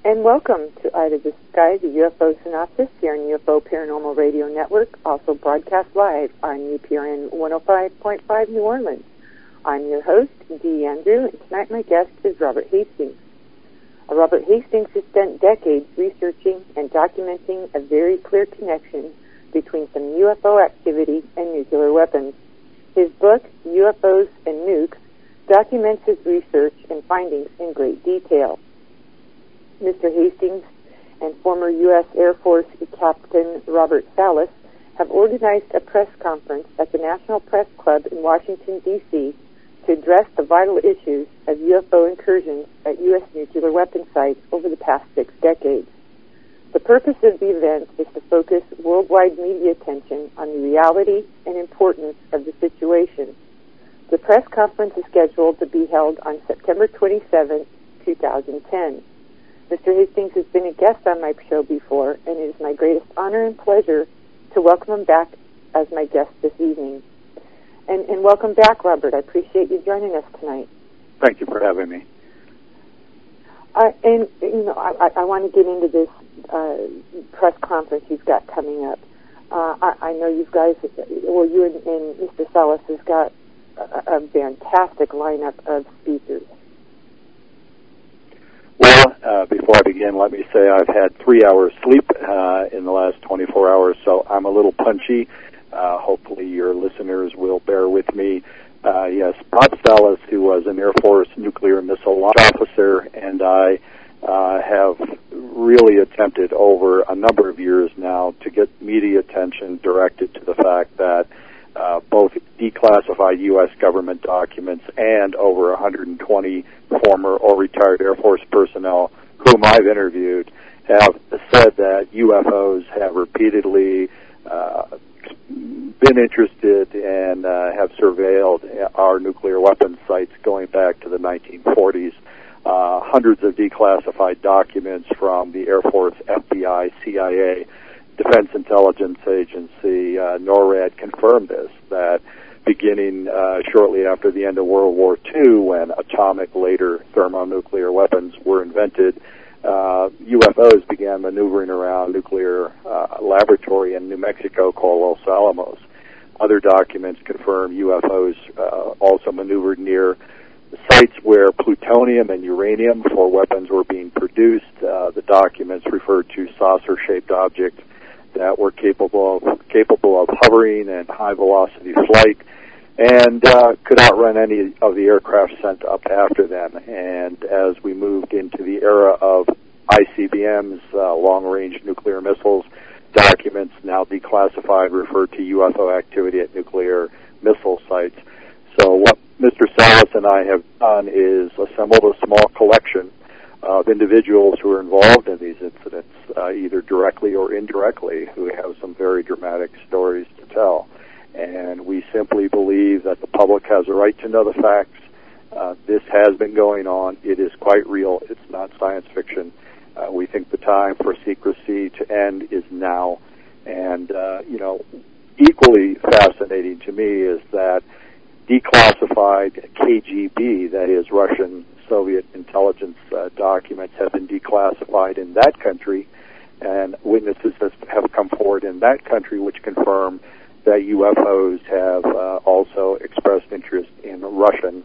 And welcome to Eye to the Sky, the UFO Synopsis here on UFO Paranormal Radio Network, also broadcast live on UPRN 105.5 New Orleans. I'm your host, Dee Andrew, and tonight my guest is Robert Hastings. Robert Hastings has spent decades researching and documenting a very clear connection between some UFO activity and nuclear weapons. His book, UFOs and Nukes, documents his research and findings in great detail. Mr. Hastings and former U.S. Air Force Captain Robert Salas have organized a press conference at the National Press Club in Washington, D.C. to address the vital issues of UFO incursions at U.S. nuclear weapon sites over the past 6 decades. The purpose of the event is to focus worldwide media attention on the reality and importance of the situation. The press conference is scheduled to be held on September 27, 2010. Mr. Hastings has been a guest on my show before, and it is my greatest honor and pleasure to welcome him back as my guest this evening. And welcome back, Robert. I appreciate you joining us tonight. Thank you for having me. I want to get into this press conference you've got coming up. I know you guys, you and Mr. Salas has got a fantastic lineup of speakers. Well, before I begin, let me say I've had 3 hours sleep in the last 24 hours, so I'm a little punchy. Hopefully your listeners will bear with me. Yes, Bob Salas, who was an Air Force nuclear missile launch officer, and I have really attempted over a number of years now to get media attention directed to the fact that both declassified U.S. government documents and over 120 former or retired Air Force personnel whom I've interviewed have said that UFOs have repeatedly been interested and have surveilled our nuclear weapons sites going back to the 1940s. Hundreds of declassified documents from the Air Force, FBI, CIA, Defense Intelligence Agency, NORAD confirmed this, that beginning shortly after the end of World War II, when atomic, later thermonuclear weapons were invented, UFOs began maneuvering around nuclear laboratory in New Mexico called Los Alamos. Other documents confirm UFOs also maneuvered near sites where plutonium and uranium for weapons were being produced. The documents referred to saucer-shaped objects that were capable of hovering and high-velocity flight and could outrun any of the aircraft sent up after them. And as we moved into the era of ICBMs, long-range nuclear missiles, documents now declassified referred to UFO activity at nuclear missile sites. So what Mr. Salas and I have done is assembled a small collection of individuals who are involved in these incidents, either directly or indirectly, who have some very dramatic stories to tell. And we simply believe that the public has a right to know the facts. This has been going on. It is quite real. It's not science fiction. We think the time for secrecy to end is now. And, equally fascinating to me is that declassified KGB, that is Russian Soviet intelligence documents, have been declassified in that country, and witnesses have come forward in that country which confirm that UFOs have also expressed interest in Russian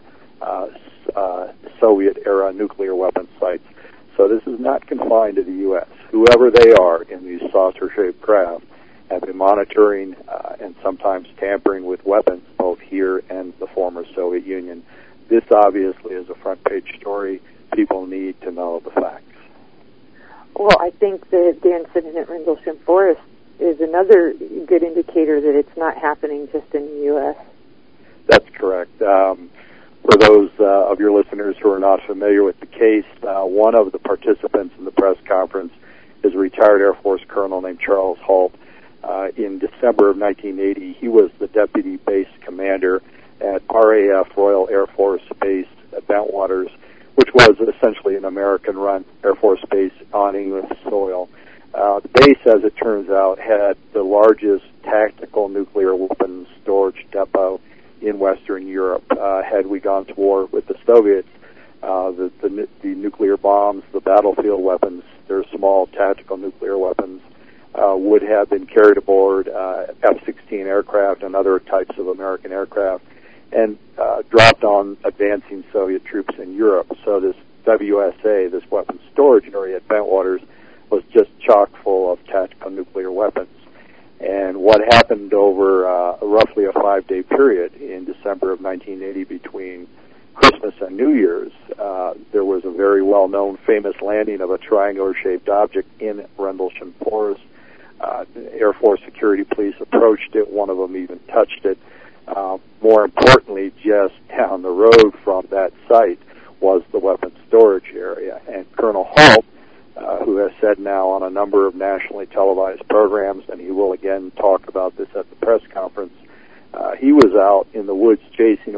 Soviet-era nuclear weapons sites. So this is not confined to the U.S. Whoever they are in these saucer-shaped craft have been monitoring and sometimes tampering with weapons both here and the former Soviet Union. This obviously is a front-page story. People need to know the facts. Well, I think the incident at Rendlesham Forest is another good indicator that it's not happening just in the U.S. That's correct. For those of your listeners who are not familiar with the case, one of the participants in the press conference is a retired Air Force colonel named Charles Halt. In December of 1980, he was the deputy base commander at RAF, Royal Air Force Base at Bentwaters, which was essentially an American-run Air Force base on English soil. The base, as it turns out, had the largest tactical nuclear weapons storage depot in Western Europe. Had we gone to war with the Soviets, The nuclear bombs, the battlefield weapons, they're small tactical nuclear weapons, would have been carried aboard F-16 aircraft and other types of American aircraft and dropped on advancing Soviet troops in Europe. So this WSA, this weapons storage area at Bentwaters, was just chock full of tactical nuclear weapons. And what happened over roughly a 5-day period in December of 1980 between Christmas and New Year's, there was a very well-known famous landing of a triangular-shaped object in Rendlesham Forest. Air Force security police approached it. One of them even touched it. More importantly, just down the road from that site was the weapons storage area. And Colonel Halt, who has said now on a number of nationally televised programs, and he will again talk about this at the press conference, he was out in the woods chasing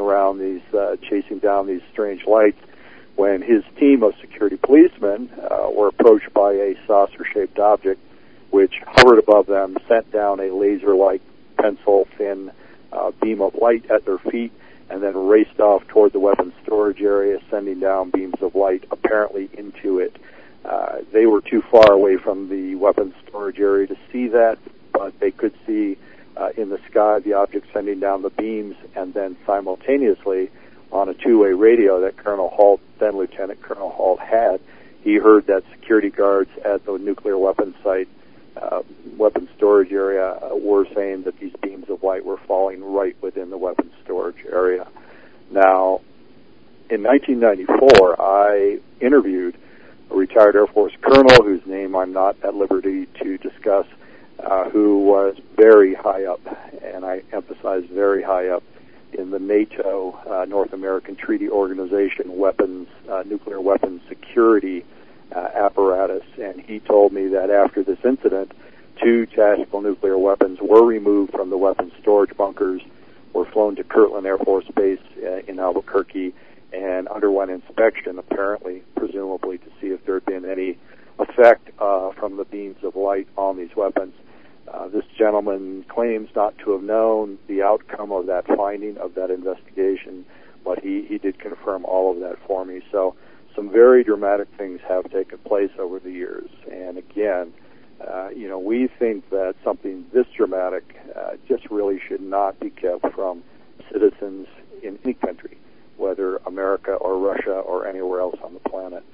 down these strange lights when his team of security policemen were approached by a saucer-shaped object which hovered above them, sent down a laser-like pencil-thin beam of light at their feet, and then raced off toward the weapons storage area, sending down beams of light apparently into it. They were too far away from the weapons storage area to see that, but they could see in the sky the object sending down the beams, and then simultaneously on a two-way radio that Colonel Halt, then Lieutenant Colonel Halt, had, he heard that security guards at the nuclear weapons site, weapons storage area, were saying that these beams of light were falling right within the weapons storage area. Now, in 1994, I interviewed a retired Air Force colonel whose name I'm not at liberty to discuss, who was very high up, and I emphasize very high up, in the NATO North American Treaty Organization nuclear weapons security apparatus. And he told me that after this incident, 2 tactical nuclear weapons were removed from the weapons storage bunkers, were flown to Kirtland Air Force Base in Albuquerque, and underwent inspection, apparently, presumably, to see if there had been any effect from the beams of light on these weapons. This gentleman claims not to have known the outcome of that finding, of that investigation, but he did confirm all of that for me. So some very dramatic things have taken place over the years. And again, we think that something this dramatic just really should not be kept from citizens in any country, whether America or Russia or anywhere else on the planet.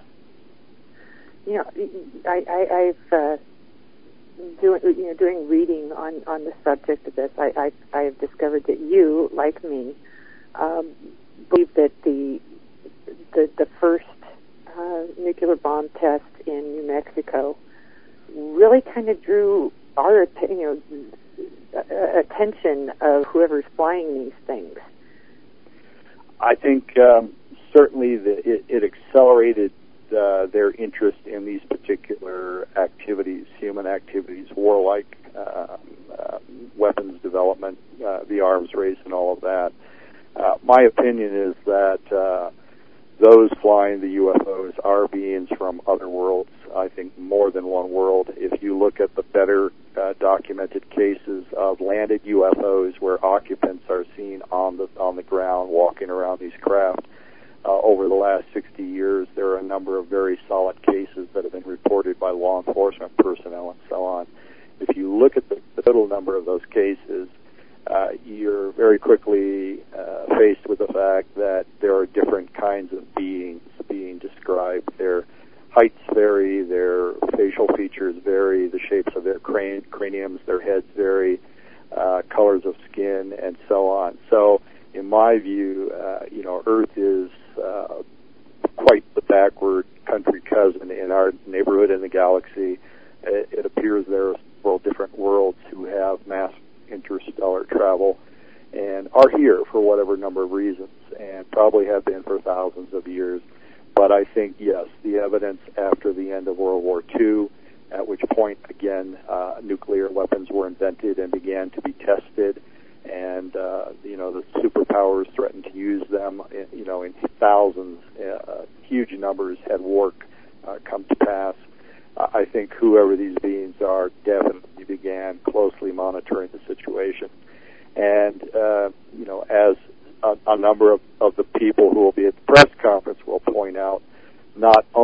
I've doing reading on the subject of this, I have discovered that you, like me, believe that the first nuclear bomb test in New Mexico really kind of drew our attention of whoever's flying these things. I think certainly it accelerated their interest in these particular activities, human activities, warlike weapons development, the arms race, and all of that. My opinion is that those flying the UFOs are beings from other worlds. I think more than one world. If you look at the better documented cases of landed UFOs where occupants are seen on the ground walking around these craft, over the last 60 years, there are a number of very solid cases that have been reported by law enforcement personnel and so on. If you look at the total number of those cases, you're very quickly faced with the fact that there are different kinds of beings being described. Their heights vary, their facial features vary, the shapes of their craniums, their heads vary, colors of skin, and so on. So, in my view, Earth is quite the backward country cousin in our neighborhood in the galaxy. It appears there are several different worlds who have mass interstellar travel and are here for whatever number of reasons, and probably have been for thousands of years. But I think, yes, the evidence after the end of World War II, at which point, again, nuclear weapons were invented and began to be tested, and the superpowers threatened to use them. In thousands, huge numbers had work come to pass. I think whoever these beings are definitely began closely monitoring the situation, and as a number of the people who will be at the press conference will point out,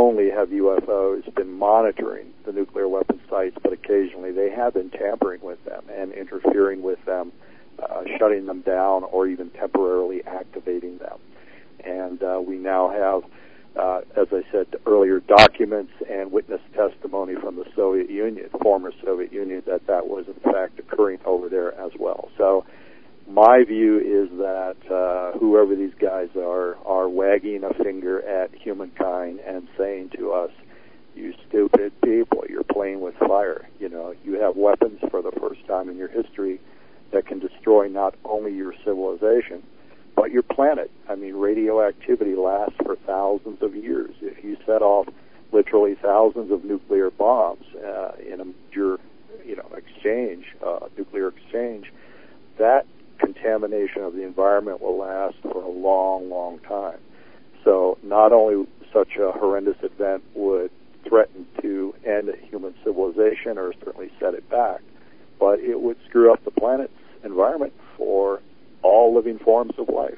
only have UFOs been monitoring the nuclear weapon sites, but occasionally they have been tampering with them and interfering with them, shutting them down, or even temporarily activating them. And we now have, as I said earlier, documents and witness testimony from the Soviet Union, former Soviet Union, that was in fact occurring over there as well. So my view is that whoever these guys are wagging a finger at humankind and saying to us, "You stupid people, you're playing with fire. You know, you have weapons for the first time in your history that can destroy not only your civilization, but your planet." I mean, radioactivity lasts for thousands of years. If you set off literally thousands of nuclear bombs in a major, exchange, nuclear exchange, that contamination of the environment will last for a long, long time. So not only such a horrendous event would threaten to end human civilization or certainly set it back, but it would screw up the planet's environment for all living forms of life.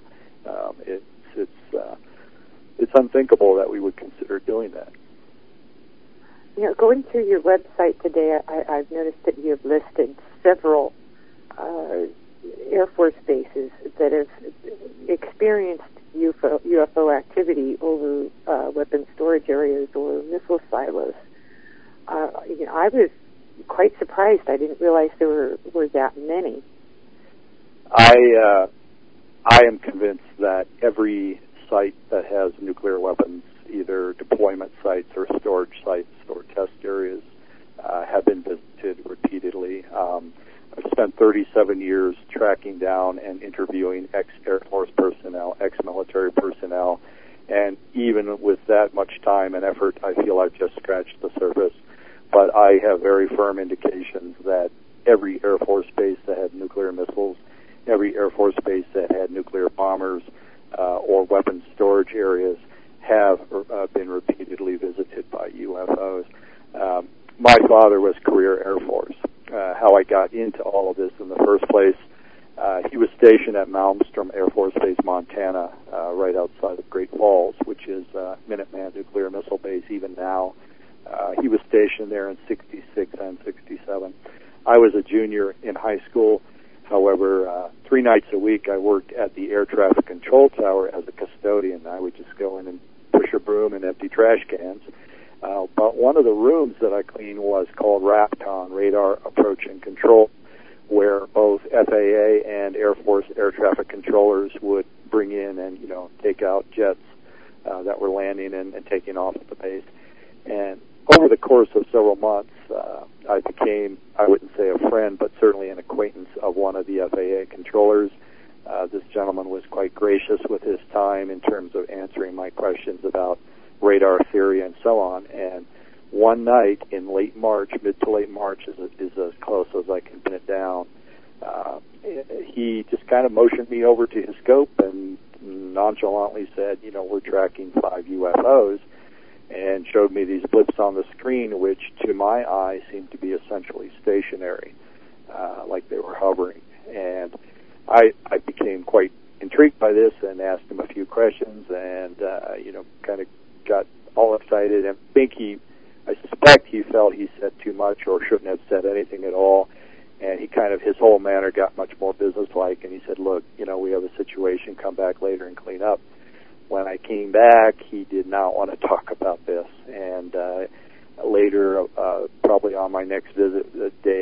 It's unthinkable that we would consider doing that. Going through your website today, I've noticed that you have listed several Air Force bases that have experienced UFO activity over weapon storage areas or missile silos. I was quite surprised. I didn't realize there were that many. I am convinced that every site that has nuclear weapons, either deployment sites or storage sites or test areas, have been visited repeatedly. I've spent 37 years tracking down and interviewing ex-Air Force personnel, ex-military personnel, and even with that much time and effort, I feel I've just scratched the surface. But I have very firm indications that every Air Force base that had nuclear missiles, every Air Force base that had nuclear bombers or weapons storage areas have been repeatedly visited by UFOs. My father was career Air Force. How I got into all of this in the first place, he was stationed at Malmstrom Air Force Base, Montana, right outside of Great Falls, which is Minuteman Nuclear Missile Base even now. He was stationed there in 66 and 67. I was a junior in high school. However, 3 nights a week I worked at the Air Traffic Control Tower as a custodian. I would just go in and push a broom and empty trash cans. But one of the rooms that I cleaned was called RAPCON, Radar Approach and Control, where both FAA and Air Force air traffic controllers would bring in and, take out jets that were landing and taking off at the base. And over the course of several months, I became, I wouldn't say a friend, but certainly an acquaintance of one of the FAA controllers. This gentleman was quite gracious with his time in terms of answering my questions about radar theory and so on. And one night in late March, mid to late March is as close as I can pin it down, he just kind of motioned me over to his scope and nonchalantly said, we're tracking 5 UFOs, and showed me these blips on the screen, which to my eye seemed to be essentially stationary, like they were hovering. And I became quite intrigued by this and asked him a few questions and, kind of got all excited. And I suspect he felt he said too much or shouldn't have said anything at all. And his whole manner got much more businesslike, and he said, look, we have a situation, come back later and clean up. When I came back, he did not want to talk about this. And later, probably on my next visit,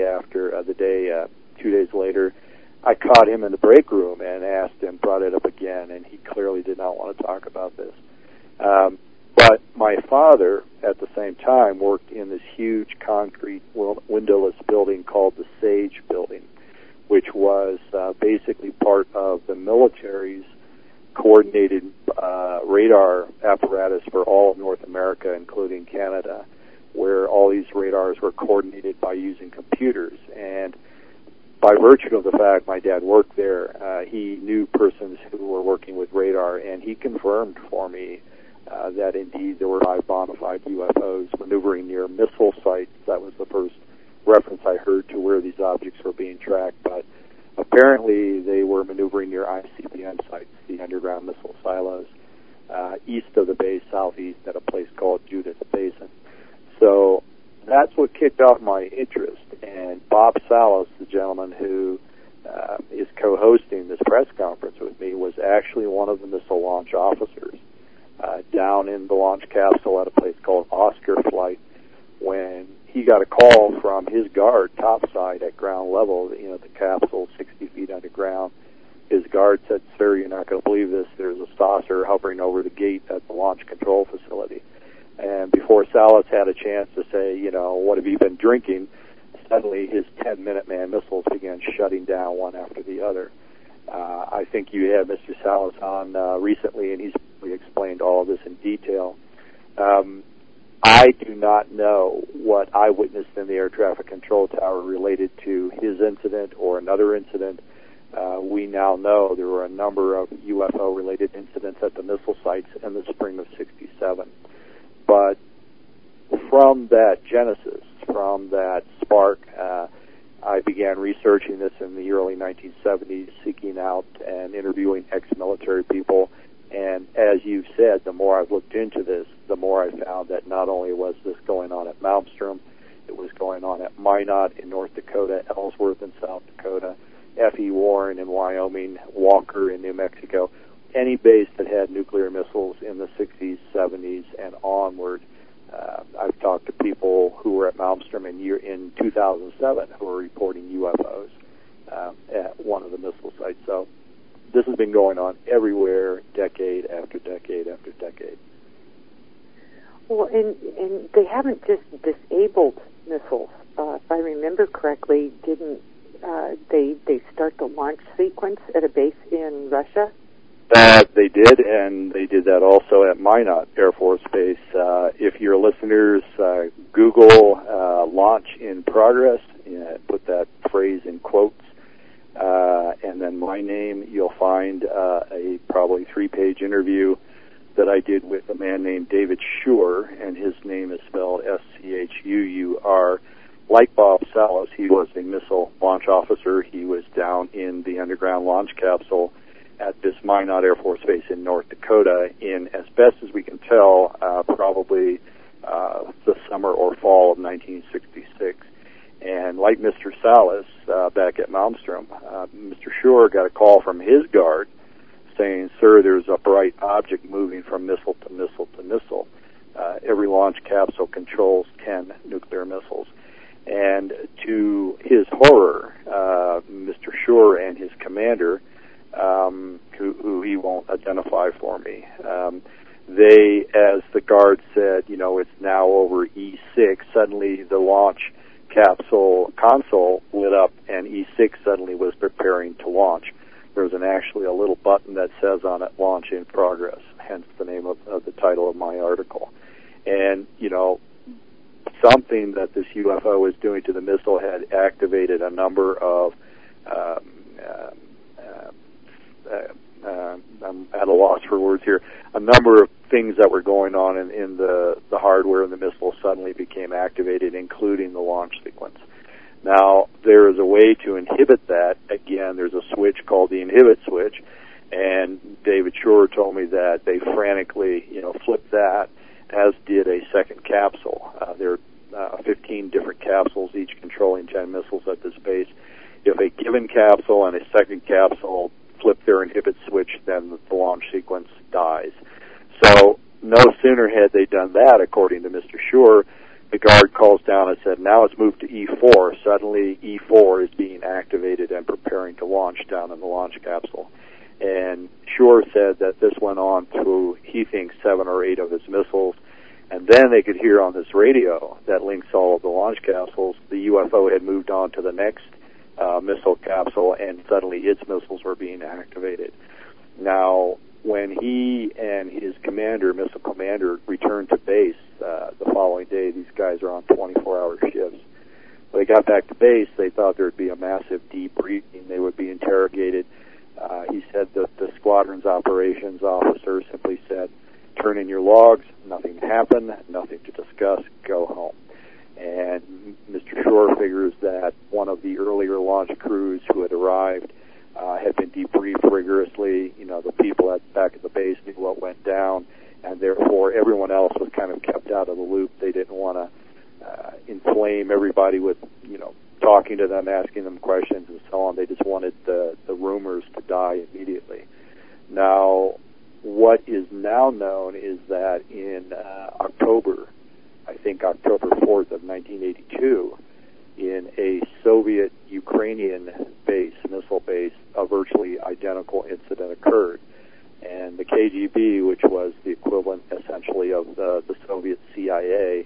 2 days later, I caught him in the break room and asked him, brought it up again, and he clearly did not want to talk about this. But my father, at the same time, worked in this huge concrete windowless building called the SAGE building, which was basically part of the military's coordinated radar apparatus for all of North America, including Canada, where all these radars were coordinated by using computers. And by virtue of the fact my dad worked there, he knew persons who were working with radar, and he confirmed for me that indeed there were 5 bona fide UFOs maneuvering near missile sites. That was the first reference I heard to where these objects were being tracked, but apparently they were maneuvering near ICBM sites, the underground missile silos. east of the base, southeast, at a place called Judith Basin. So that's what kicked off my interest. And Bob Salas, the gentleman who is co-hosting this press conference with me, was actually one of the missile launch officers down in the launch capsule at a place called Oscar Flight when he got a call from his guard topside at ground level, the capsule 60 feet underground. His guard said, "Sir, you're not going to believe this. There's a saucer hovering over the gate at the launch control facility." And before Salas had a chance to say, what have you been drinking, suddenly his 10 Minuteman missiles began shutting down one after the other. I think you had Mr. Salas on recently, and he's really explained all of this in detail. I do not know what I witnessed in the air traffic control tower related to his incident or another incident. We now know there were a number of UFO-related incidents at the missile sites in the spring of '67. But from that genesis, from that spark, I began researching this in the early 1970s, seeking out and interviewing ex-military people. And as you've said, the more I've looked into this, the more I found that not only was this going on at Malmstrom, it was going on at Minot in North Dakota, Ellsworth in South Dakota, F.E. Warren in Wyoming, Walker in New Mexico. Any base that had nuclear missiles in the 60s, 70s, and onward. I've talked to people who were at Malmstrom in 2007 who were reporting UFOs at one of the missile sites. So this has been going on everywhere, decade after decade after decade. Well, and they haven't just disabled missiles. If I remember correctly, didn't they start the launch sequence at a base in Russia? They did, and they did that also at Minot Air Force Base. If your listeners Google launch in progress, put that phrase in quotes, and then my name, you'll find a probably 3-page interview that I did with a man named David Schur, and his name is spelled S-C-H-U-U-R. Like Bob Salas, he was a missile launch officer. He was down in the underground launch capsule at this Minot Air Force Base in North Dakota in, as best as we can tell, probably the summer or fall of 1966. And like Mr. Salas back at Malmstrom, Mr. Schur got a call from his guard saying, "Sir, there's a bright object moving from missile to missile to missile." Every launch capsule controls 10 nuclear missiles. And to his horror, Mr. Schur and his commander, who he won't identify for me, they, as the guard said, it's now over E6, suddenly the launch capsule console lit up and E6 suddenly was preparing to launch. There's actually a little button that says on it, "Launch in progress," hence the name of the title of my article. And, something that this UFO is doing to the missile had activated a number of I'm at a loss for words here. A number of things that were going on in the hardware of the missile suddenly became activated, including the launch sequence. Now, there is a way to inhibit that. Again, there's a switch called the inhibit switch, and David Schur told me that they frantically, flipped that, as did a second capsule. There are 15 different capsules, each controlling 10 missiles at this base. If a given capsule and a second capsule flip their inhibit switch, then the launch sequence dies. So no sooner had they done that, according to Mr. Schur, the guard calls down and said, "Now it's moved to E4. Suddenly E4 is being activated and preparing to launch down in the launch capsule. And Schur said that this went on through, he thinks, 7 or 8 of his missiles. And then they could hear on this radio that links all of the launch capsules, the UFO had moved on to the next missile capsule, and suddenly its missiles were being activated. Now, when he and his commander, missile commander, returned to base the following day, these guys are on 24-hour shifts. When they got back to base, they thought there would be a massive debriefing. They would be interrogated. He said that the squadron's operations officer simply said, "Turn in your logs, nothing happened, nothing to discuss, go home." And Mr. Schur figures that one of the earlier launch crews who had arrived had been debriefed rigorously. The people back at the base knew what went down, and therefore everyone else was kind of kept out of the loop. They didn't want to inflame everybody with, talking to them, asking them questions, and so on. They just wanted the rumors to die immediately. Now, what is now known is that in October 4th of 1982, in a Soviet-Ukrainian missile base, a virtually identical incident occurred. And the KGB, which was the equivalent essentially of the Soviet CIA,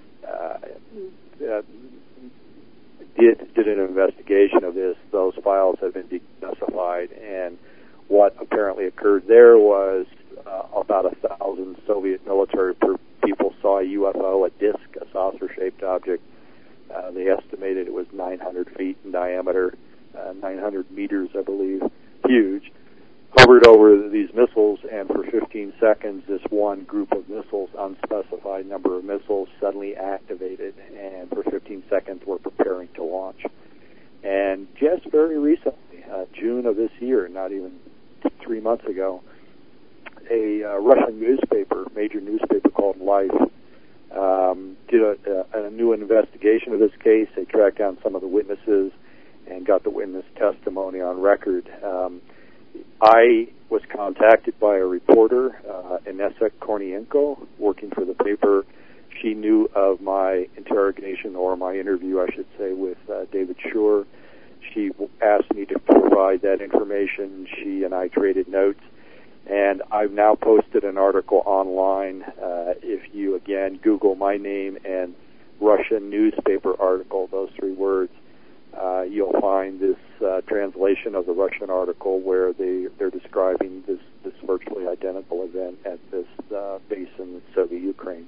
did an investigation of this. Those files have been declassified, and what apparently occurred there was about 1,000 Soviet military people saw a UFO, a disc, a saucer-shaped object. They estimated it was 900 feet in diameter, 900 meters, I believe, huge. Hovered over these missiles, and for 15 seconds, this one group of missiles, unspecified number of missiles, suddenly activated, and for 15 seconds were preparing to launch. And just very recently, June of this year, not even 3 months ago, a Russian newspaper, major newspaper called Life, did a new investigation of this case. They tracked down some of the witnesses and got the witness testimony on record. I was contacted by a reporter, Inessa Kornienko, working for the paper. She knew of my interrogation, or my interview, I should say, with David Shore. She asked me to provide that information. She and I traded notes, and I've now posted an article online. If you, again, Google my name and Russian newspaper article, those 3 words, you'll find this translation of the Russian article where they're describing this virtually identical event at this base in Soviet Ukraine.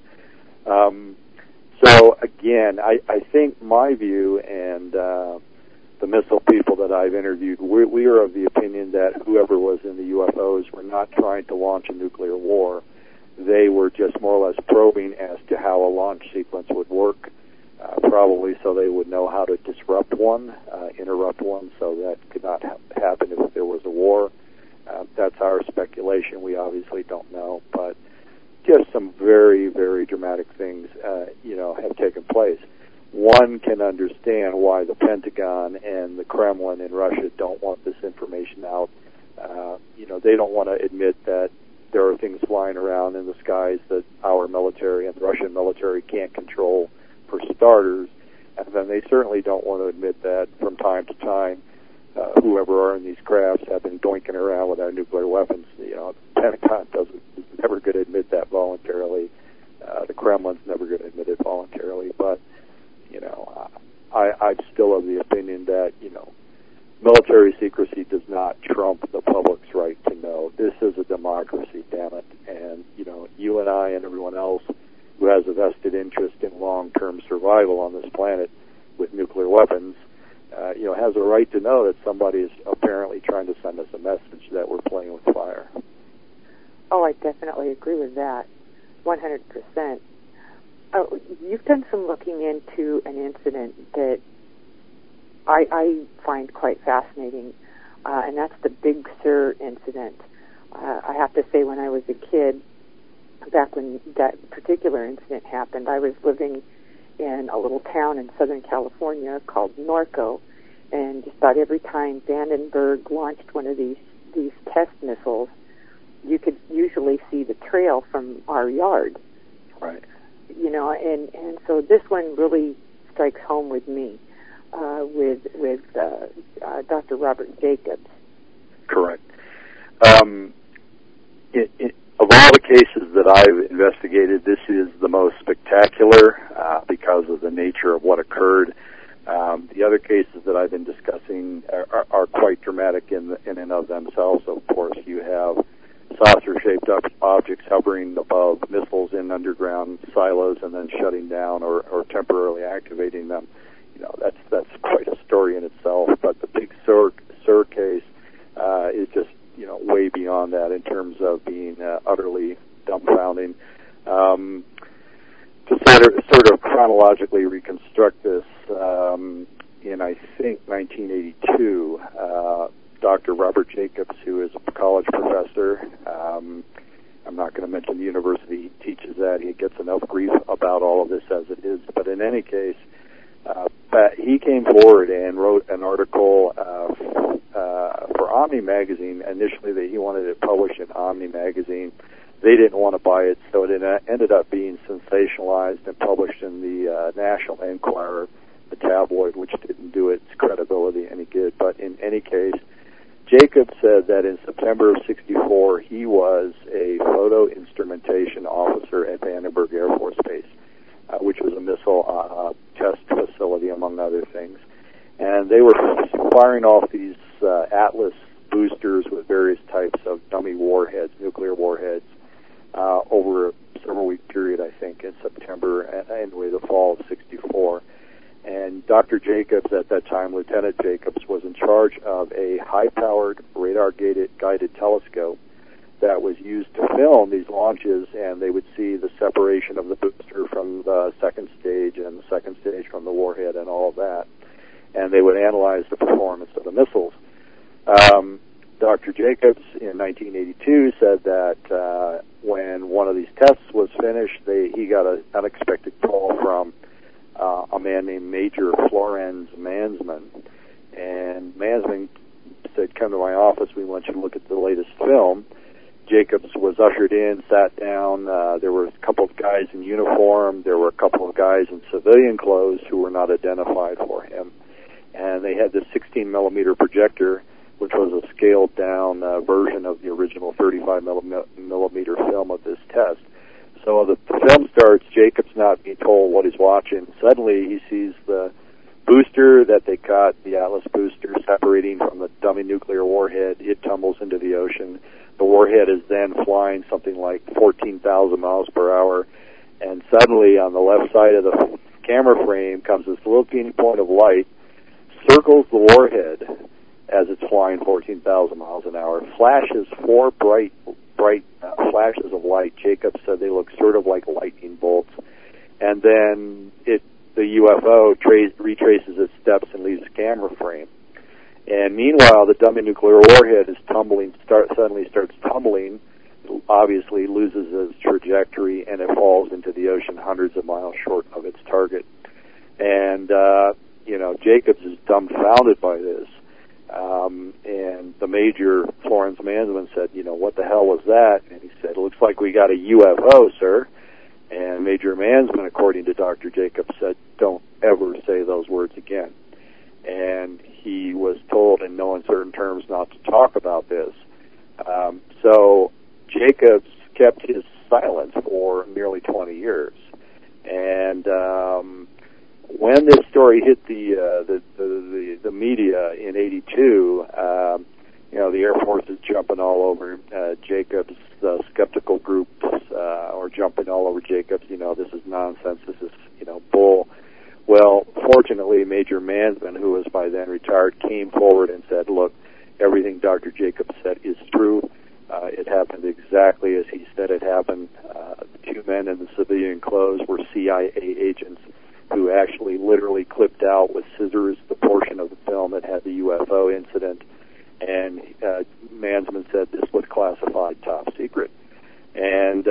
So again, I think my view, and the missile people that I've interviewed, we are of the opinion that whoever was in the UFOs were not trying to launch a nuclear war. They were just more or less probing as to how a launch sequence would work. Probably so they would know how to disrupt one, interrupt one, so that could not happen if there was a war. That's our speculation. We obviously don't know, but just some very, very dramatic things, have taken place. One can understand why the Pentagon and the Kremlin in Russia don't want this information out. They don't want to admit that there are things flying around in the skies that our military and the Russian military can't control, for starters, and then they certainly don't want to admit that from time to time whoever are in these crafts have been doinking around with our nuclear weapons. The Pentagon is never going to admit that voluntarily. The Kremlin's never going to admit it voluntarily, but I'm still of the opinion that military secrecy does not trump the public's right to know. This is a democracy, damn it, and you and I and everyone else who has a vested interest in long-term survival on this planet with nuclear weapons, has a right to know that somebody is apparently trying to send us a message that we're playing with fire. Oh, I definitely agree with that, 100%. Oh, you've done some looking into an incident that I find quite fascinating, and that's the Big Sur incident. I have to say, when I was a kid, back when that particular incident happened, I was living in a little town in Southern California called Norco, and just about every time Vandenberg launched one of these test missiles, you could usually see the trail from our yard. Right. And so this one really strikes home with me, with Dr. Robert Jacobs. Correct. Of all the cases that I've investigated, this is the most spectacular because of the nature of what occurred. The other cases that I've been discussing are quite dramatic in and of themselves. Of course, you have saucer-shaped objects hovering above missiles in underground silos and then shutting down or temporarily activating them. That's quite a story in itself. But the Big Sur case is just way beyond that in terms of being utterly dumbfounding. To sort of chronologically reconstruct this, in I think 1982, Dr. Robert Jacobs, who is a college professor. I'm not going to mention the university he teaches at. He gets enough grief about all of this as it is. But in any case, he came forward and wrote an article for Omni Magazine. Initially, he wanted it published in Omni Magazine. They didn't want to buy it, so it ended up being sensationalized and published in the National Enquirer, the tabloid, which didn't do its credibility any good. But in any case, Jacobs said that in September of '64, he was a photo instrumentation officer at Vandenberg Air Force Base, which was a missile test facility, among other things. And they were firing off these Atlas boosters with various types of dummy warheads, nuclear warheads, over a several-week period, I think, in September, anyway, the fall of '64. And Dr. Jacobs, at that time, Lieutenant Jacobs, was in charge of a high-powered radar-guided telescope that was used to film these launches, and they would see the separation of the booster from the second stage and the second stage from the warhead and all of that. And they would analyze the performance of the missiles. Dr. Jacobs, in 1982, said that when one of these tests was finished, he got an unexpected call from a man named Major Florenz Mansman. And Mansman said, "Come to my office, we want you to look at the latest film." Jacobs was ushered in, sat down. There were a couple of guys in uniform. There were a couple of guys in civilian clothes who were not identified for him. And they had this 16-millimeter projector, which was a scaled-down version of the original 35-millimeter film of this test. So the film starts, Jacobs not being told what he's watching. Suddenly he sees the booster that they caught, the Atlas booster, separating from the dummy nuclear warhead. It tumbles into the ocean. The warhead is then flying something like 14,000 miles per hour. And suddenly on the left side of the camera frame comes this little teeny point of light, circles the warhead as it's flying 14,000 miles an hour, flashes four bright flashes of light. Jacobs said they look sort of like lightning bolts. And then the UFO retraces its steps and leaves the camera frame. And meanwhile, the dummy nuclear warhead is suddenly starts tumbling, obviously loses its trajectory, and it falls into the ocean hundreds of miles short of its target. And, Jacobs is dumbfounded by this. And the Major, Florence Mansman, said, "What the hell was that?" And he said, "It looks like we got a UFO, sir." And Major Mansman, according to Dr. Jacobs, said, "Don't ever say those words again." And he was told in no uncertain terms not to talk about this. So Jacobs kept his silence for nearly 20 years. And when this story hit the media in '82, the Air Force is jumping all over Jacobs. The skeptical groups are jumping all over Jacobs. This is nonsense. This is bull. Well, fortunately, Major Mansman, who was by then retired, came forward and said, "Look, everything Dr. Jacobs said is true. It happened exactly as he said it happened. The two men in the civilian clothes were CIA agents who actually literally clipped out with scissors the portion of the film that had the UFO incident." And Mansman said this was classified top secret. And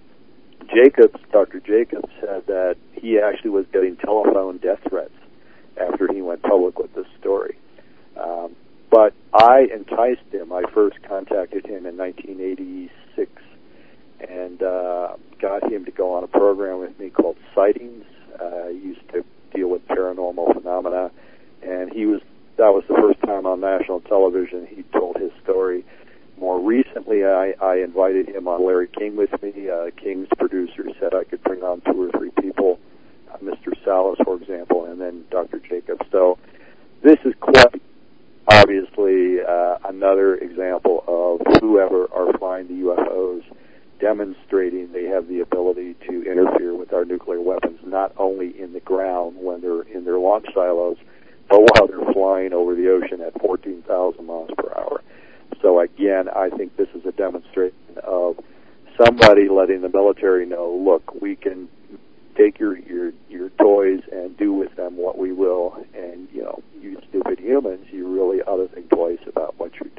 Dr. Jacobs said that he actually was getting telephone death threats after he went public with this story. But I enticed him. I first contacted him in 1986 and got him to go on a program with me called Sightings. He used to deal with paranormal phenomena, and that was the first time on national television he told his story. More recently, I invited him on Larry King with me. King's producer said I could bring on 2 or 3 people, Mr. Salas, for example, and then Dr. Jacobs. So this is quite obviously another example of whoever are flying the UFOs demonstrating they have the ability to interfere with our nuclear weapons, not only in the ground when they're in their launch silos, but while they're flying over the ocean at 14,000 miles per hour. So again, I think this is a demonstration of somebody letting the military know, look, we can take your toys and do with them what we will, and you stupid humans, you really ought to think twice about what you're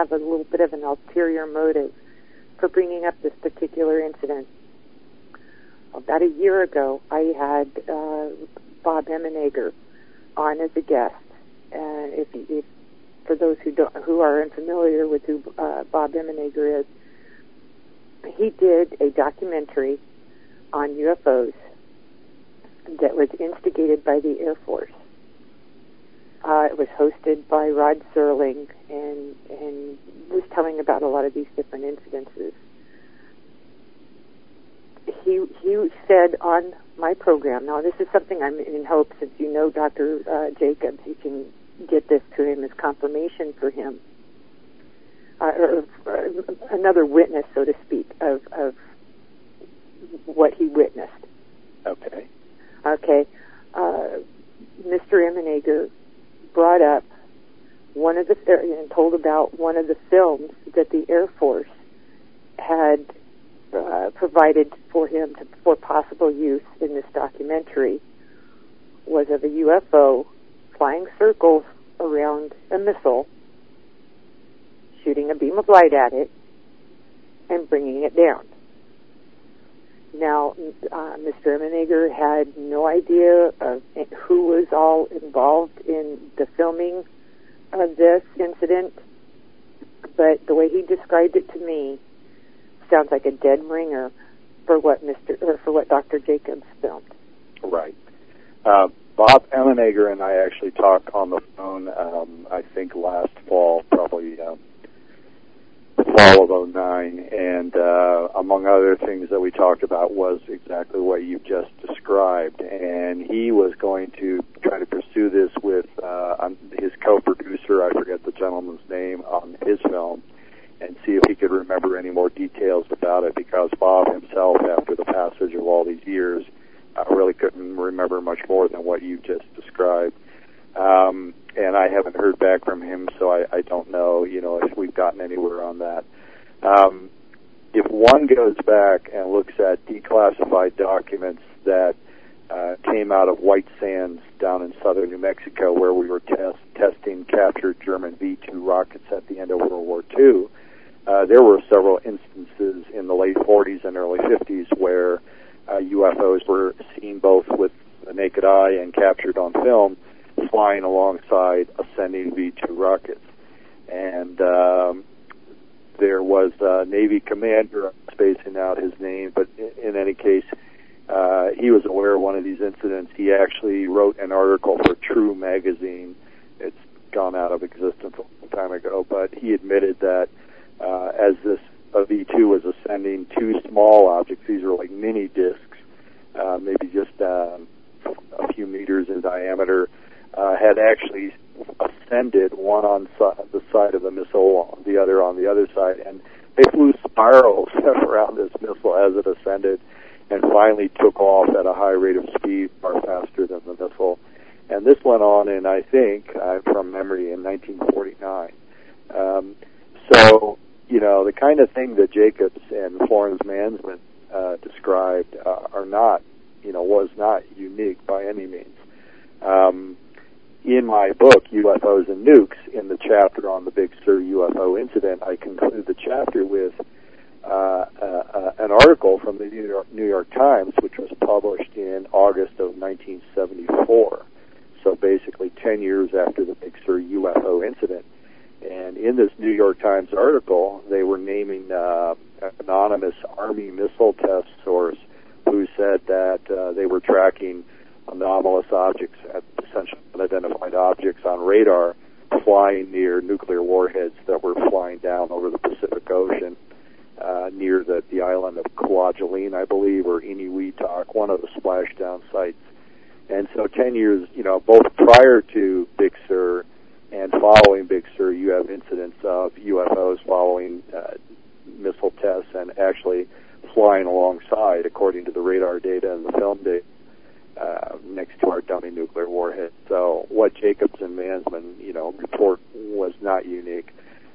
have a little bit of an ulterior motive for bringing up this particular incident. About a year ago, I had Bob Emenegger on as a guest. If for those who are unfamiliar with who Bob Emenegger is, he did a documentary on UFOs that was instigated by the Air Force. It was hosted by Rod Serling and was telling about a lot of these different incidences. He said on my program, now this is something I'm in hope, since you know Dr. Jacobs, you can get this to him as confirmation for him, or another witness, so to speak, of what he witnessed. Okay. Mr. Emenegger brought up and told about one of the films that the Air Force had provided for him for possible use in this documentary, was of a UFO flying circles around a missile, shooting a beam of light at it, and bringing it down. Now, Mr. Emenegger had no idea of who was all involved in the filming of this incident, but the way he described it to me sounds like a dead ringer for what Dr. Jacobs filmed. Right. Bob Emenegger and I actually talked on the phone, I think last fall, probably the fall of 2009, and among other things that we talked about was exactly what you just described. And he was going to try to pursue this with his co-producer, I forget the gentleman's name, on his film, and see if he could remember any more details about it, because Bob himself, after the passage of all these years, really couldn't remember much more than what you just described. And I haven't heard back from him, so I don't know, if we've gotten anywhere on that. If one goes back and looks at declassified documents that came out of White Sands down in southern New Mexico, where we were testing captured German V-2 rockets at the end of World War II, there were several instances in the late 40s and early 50s where UFOs were seen both with the naked eye and captured on film, flying alongside ascending V-2 rockets. And there was a Navy commander, spacing out his name, but in any case, he was aware of one of these incidents. He actually wrote an article for True magazine. It's gone out of existence a long time ago, but he admitted that as this V-2 was ascending, two small objects, these were like mini discs, maybe just a few meters in diameter, had actually ascended, one on the side of the missile, the other on the other side, and they flew spirals around this missile as it ascended, and finally took off at a high rate of speed, far faster than the missile. And this went on in, I think, from memory, in 1949. So, the kind of thing that Jacobs and Florence Mansman described are not, was not unique by any means. In my book, UFOs and Nukes, in the chapter on the Big Sur UFO incident, I conclude the chapter with an article from the New York Times, which was published in August of 1974, so basically 10 years after the Big Sur UFO incident. And in this New York Times article, they were naming an anonymous Army missile test source who said that they were tracking anomalous objects, essentially unidentified objects on radar, flying near nuclear warheads that were flying down over the Pacific Ocean near the island of Kwajalein, I believe, or Inuitak, one of the splashdown sites. And so 10 years, both prior to Big Sur and following Big Sur, you have incidents of UFOs following missile tests and actually flying alongside, according to the radar data and the film data, next to our dummy nuclear warhead. So what Jacobs and Mansman, report was not unique.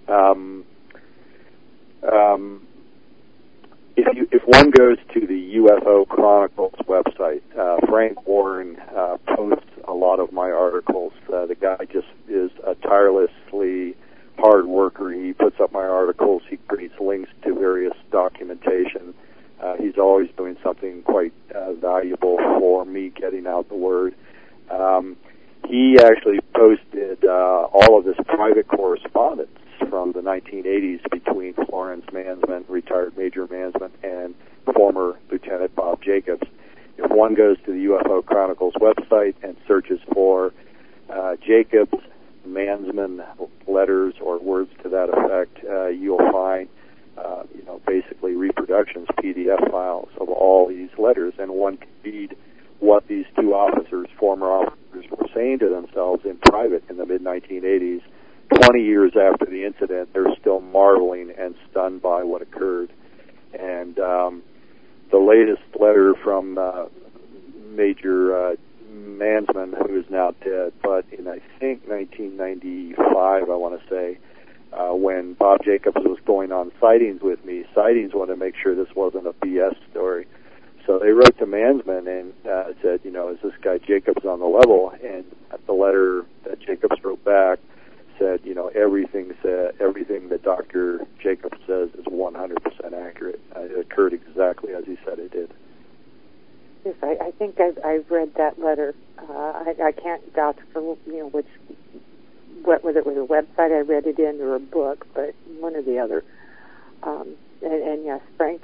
If one goes to the UFO Chronicles website, Frank Warren posts a lot of my articles. The guy just is tirelessly hard worker. He puts up my articles. He creates links to various documentation. He's always doing something quite valuable for me getting out the word. He actually posted all of this private correspondence from the 1980s between Florence Mansman, retired Major Mansman, and former Lieutenant Bob Jacobs. If one goes to the UFO Chronicles website and searches for Jacobs, Mansman letters or words to that effect, you'll find, basically reproductions, PDF files of all these letters, and one can read what these two officers, former officers, were saying to themselves in private in the mid-1980s. 20 years after the incident, they're still marveling and stunned by what occurred. And the latest letter from Major Mansman, who is now dead, but in, I think, 1995, I want to say, when Bob Jacobs was going on sightings with me, Sightings wanted to make sure this wasn't a BS story. So they wrote to Mansman and said, is this guy Jacobs on the level? And the letter that Jacobs wrote back said, everything that Dr. Jacobs says is 100% accurate. It occurred exactly as he said it did. Yes, I think I've read that letter. I can't vouch for whether it was a website I read it in or a book, but one or the other. And yes, Frank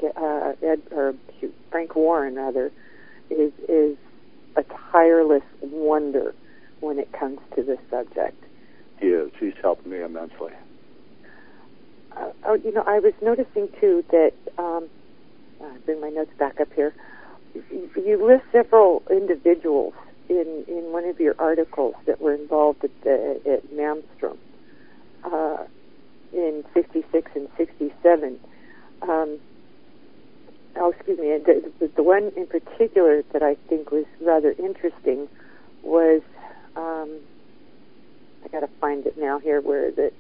Warren rather is a tireless wonder when it comes to this subject. He is. He's helped me immensely. I was noticing too that I'll bring my notes back up here. You list several individuals in one of your articles that were involved at Malmstrom in 66 and 67. The one in particular that I think was rather interesting was, I got to find it now here. Where is it?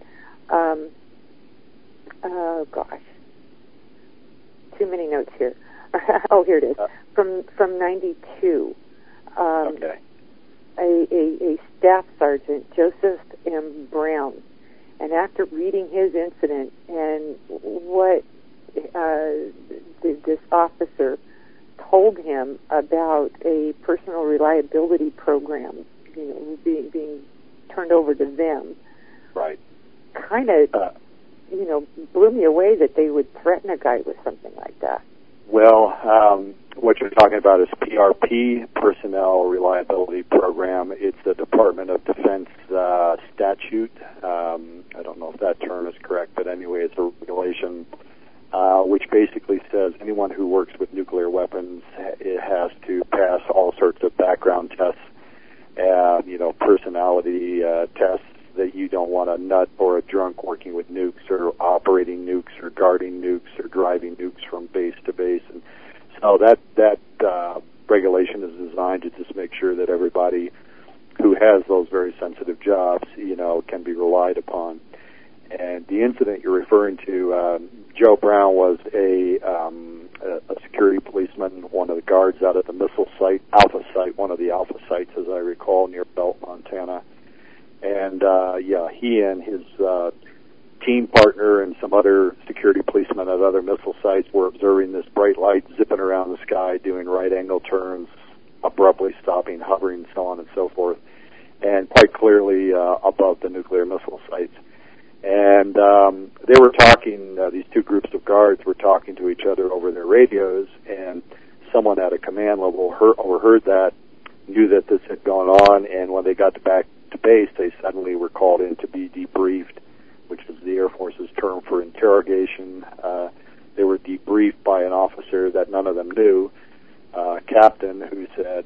Oh gosh, too many notes here. Oh, here it is. From 92. Okay. A staff sergeant, Joseph M. Brown, and after reading his incident and what this officer told him about a personal reliability program, being turned over to them, right? Kind of, blew me away that they would threaten a guy with something like that. Well, what you're talking about is PRP, Personnel Reliability Program. It's the Department of Defense statute. I don't know if that term is correct, but anyway, it's a regulation which basically says anyone who works with nuclear weapons, it has to pass all sorts of background tests, personality tests, that you don't want a nut or a drunk working with nukes or operating nukes or guarding nukes or driving nukes from base to base. And so that regulation is designed to just make sure that everybody who has those very sensitive jobs, can be relied upon. And the incident you're referring to, Joe Brown was a security policeman, one of the guards out at the missile site, Alpha Site, one of the Alpha sites, as I recall, near Belt, Montana. And, he and his team partner and some other security policemen at other missile sites were observing this bright light zipping around the sky, doing right-angle turns, abruptly stopping, hovering, so on and so forth, and quite clearly above the nuclear missile sites. And they were talking, these two groups of guards were talking to each other over their radios, and someone at a command level overheard that, knew that this had gone on, and when they got back to base, they suddenly were called in to be debriefed, which is the Air Force's term for interrogation. They were debriefed by an officer that none of them knew, captain, who said,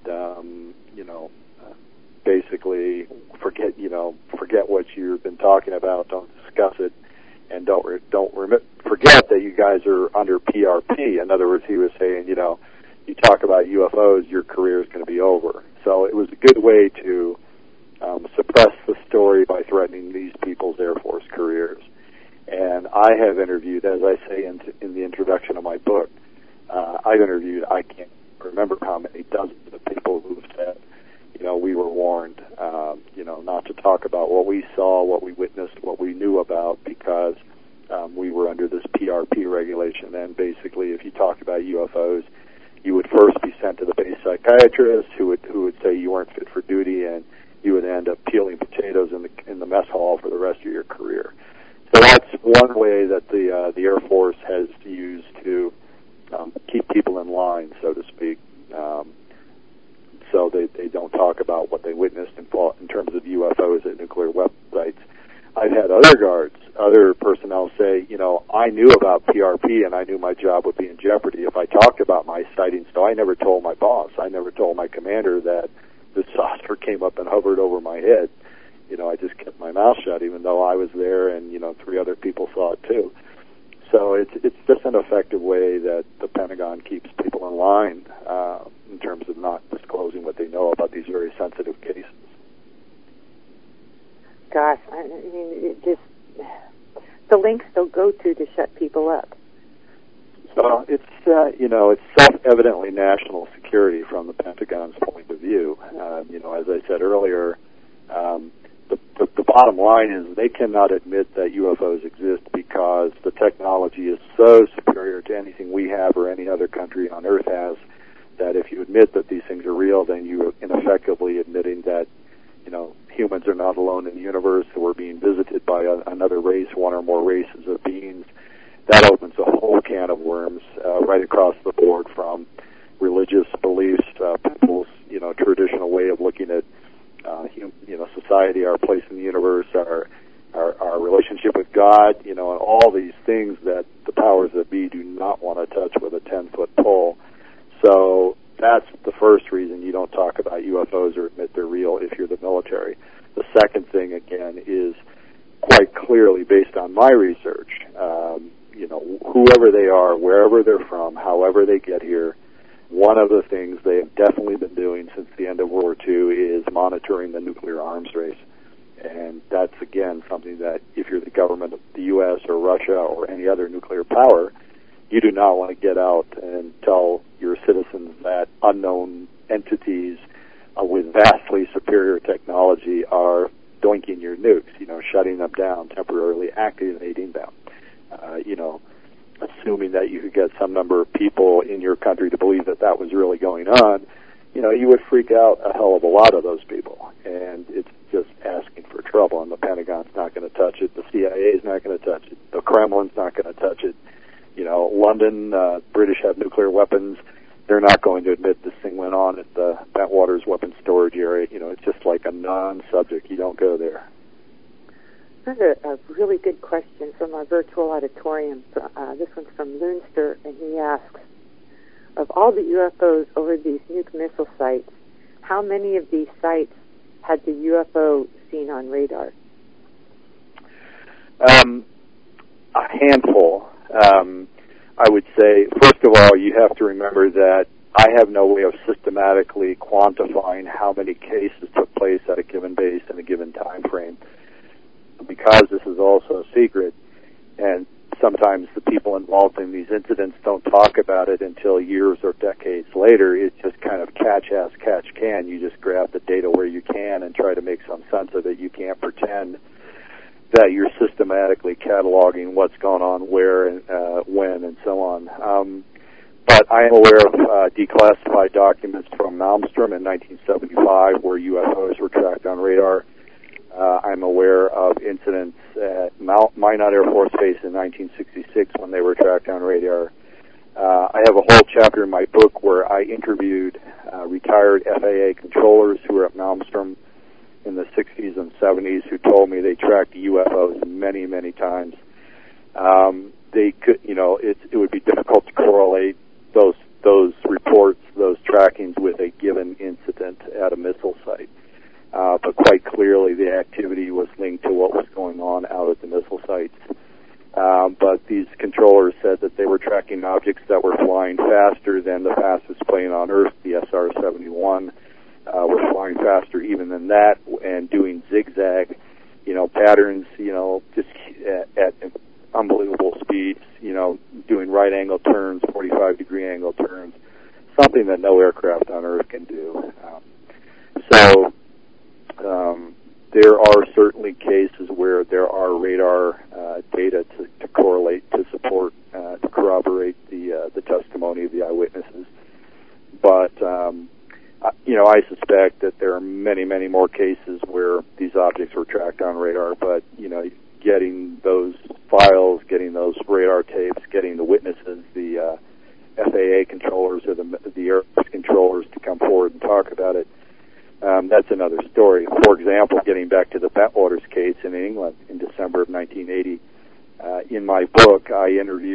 basically, forget what you've been talking about, don't discuss it, and don't forget that you guys are under PRP. In other words, he was saying, you talk about UFOs, your career is going to be over. So it was a good way to suppress the story by threatening these people's Air Force careers. And I have interviewed, as I say in the introduction of my book, I've interviewed, I can't remember how many dozens of people who've said, we were warned, not to talk about what we saw, what we witnessed, what we knew about, because we were under this PRP regulation. And basically, if you talked about UFOs, you would first be sent to the base psychiatrist, who would say you weren't fit for duty, and you would end up peeling potatoes in the mess hall for the rest of your career. So that's one way that the Air Force has used to keep people in line, so to speak. So they don't talk about what they witnessed in terms of UFOs at nuclear weapon sites. I've had other personnel say, I knew about PRP and I knew my job would be in jeopardy if I talked about my sightings, so I never told my boss. I never told my commander that this saucer came up and hovered over my head. I just kept my mouth shut, even though I was there and, 3 other people saw it too. So it's just an effective way that the Pentagon keeps people in line in terms of not disclosing what they know about these very sensitive cases. Gosh, I mean, the lengths they'll go to shut people up. So it's it's self-evidently national security from the Pentagon's point of view. As I said earlier, the bottom line is they cannot admit that UFOs exist because the technology is so superior to anything we have or any other country on Earth has, that if you admit that these things are real, then you're ineffectively admitting that humans are not alone in the universe, that we're being visited by another race, one or more races of beings. That opens a whole can of worms right across the board, from religious beliefs, people's traditional way of looking at society, our place in the universe, our relationship with God, and all these things that the powers that be do not want to touch with a 10-foot pole. So that's the first reason you don't talk about UFOs or admit they're real if you're the military. The second thing, again, is quite clearly based on my research. Whoever they are, wherever they're from, however they get here, one of the things they have definitely been doing since the end of World War II is monitoring the nuclear arms race. And that's, again, something that if you're the government of the U.S. or Russia or any other nuclear power, you do not want to get out and tell your citizens that unknown entities with vastly superior technology are doinking your nukes, shutting them down, temporarily activating them, assuming that you could get some number of people in your country to believe that that was really going on. You would freak out a hell of a lot of those people, and it's just asking for trouble, and the Pentagon's not going to touch it, the CIA's not going to touch it, the Kremlin's not going to touch it. London, British have nuclear weapons. They're not going to admit this thing went on at the Bentwaters weapons storage area. It's just like a non-subject. You don't go there. I have a really good question from our virtual auditorium. This one's from Loonster, and he asks, of all the UFOs over these nuke missile sites, how many of these sites had the UFO seen on radar? A handful. I would say, first of all, you have to remember that I have no way of systematically quantifying how many cases took place at a given base in a given time frame. Because this is also a secret, and sometimes the people involved in these incidents don't talk about it until years or decades later, it's just kind of catch as catch can. You just grab the data where you can and try to make some sense of it. You can't pretend that you're systematically cataloging what's going on where and when and so on. But I am aware of declassified documents from Malmstrom in 1975 where UFOs were tracked on radar. I'm aware of incidents at Minot Air Force Base in 1966 when they were tracked on radar. I have a whole chapter in my book where I interviewed retired FAA controllers who were at Malmstrom in the 60s and 70s who told me they tracked UFOs many, many times. They could, it would be difficult to correlate those reports, those trackings with a given incident at a missile site. But quite clearly the activity was linked to what was going on out at the missile sites. But these controllers said that they were tracking objects that were flying faster than the fastest plane on Earth, the SR-71. Were flying faster even than that and doing zigzag, patterns, just at unbelievable speeds, doing right angle turns, 45-degree angle turns, something that no aircraft on Earth can do. So there are certainly cases where there are radar data to correlate, to support, to corroborate the testimony of the eyewitnesses. But I suspect that there are many, many more cases where these objects were tracked on radar. But getting those files, getting those radar tapes, getting the witnesses, the FAA controllers or the Air Force controllers to come forward and talk about it, that's another story. For example, getting back to the Bentwaters case in England in December of 1980, in my book, I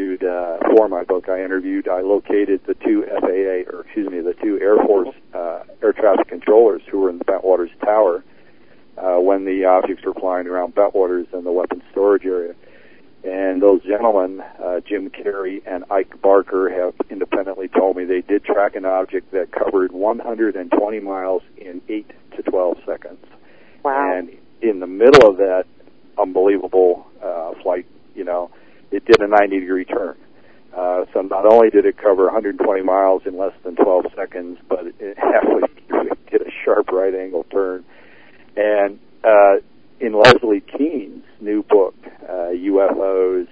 located the two Air Force air traffic controllers who were in the Bentwaters Tower when the objects were flying around Bentwaters and the weapons storage area. And those gentlemen, Jim Carey and Ike Barker, have independently told me they did track an object that covered 120 miles in 8 to 12 seconds. Wow. And in the middle of that unbelievable flight, it did a 90-degree turn. So not only did it cover 120 miles in less than 12 seconds, but it actually did a sharp right-angle turn. And in Leslie Kean's new book, UFOs,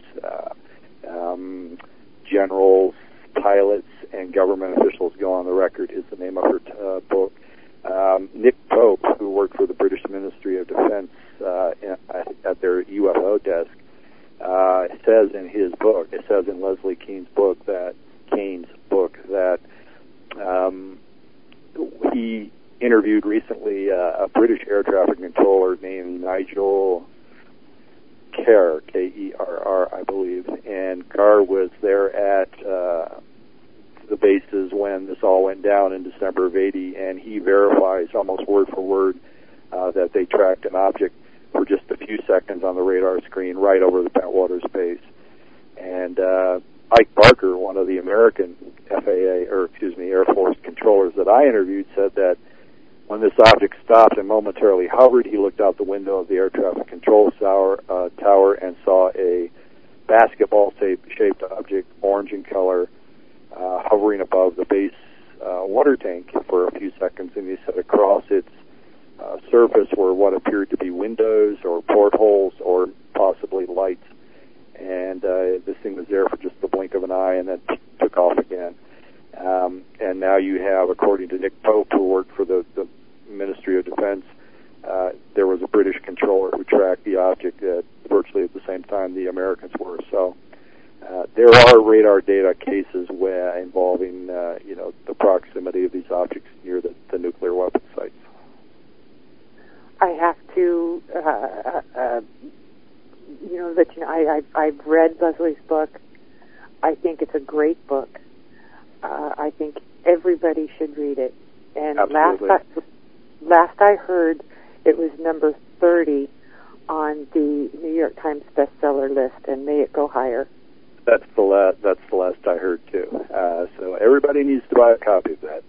Generals, Pilots, and Government Officials Go on the Record is the name of her book. Nick Pope, who worked for the British Ministry of Defense at their UFO desk, says in Leslie Kean's book that he interviewed recently a British air traffic controller named Nigel Kerr, Kerr, I believe, and Carr was there at the bases when this all went down in December of 80, and he verifies almost word for word that they tracked an object for just a few seconds on the radar screen right over the Bentwaters base. And Ike Barker, one of the American Air Force controllers that I interviewed, said that when this object stopped and momentarily hovered, he looked out the window of the air traffic control tower and saw a basketball-shaped object, orange in color, hovering above the base water tank for a few seconds. And he said across its surface were what appeared to be windows or portholes or possibly lights. And this thing was there for just the blink of an eye and then took off again. And now you have, according to Nick Pope, who worked for the Ministry of Defense, there was a British controller who tracked the object virtually at the same time the Americans were. So there are radar data cases involving the proximity of these objects near the nuclear weapon sites. I have to I've read Leslie's book. I think it's a great book. I think everybody should read it. And last I heard, it was number 30 on the New York Times bestseller list, and may it go higher. That's the last I heard too. So everybody needs to buy a copy of that.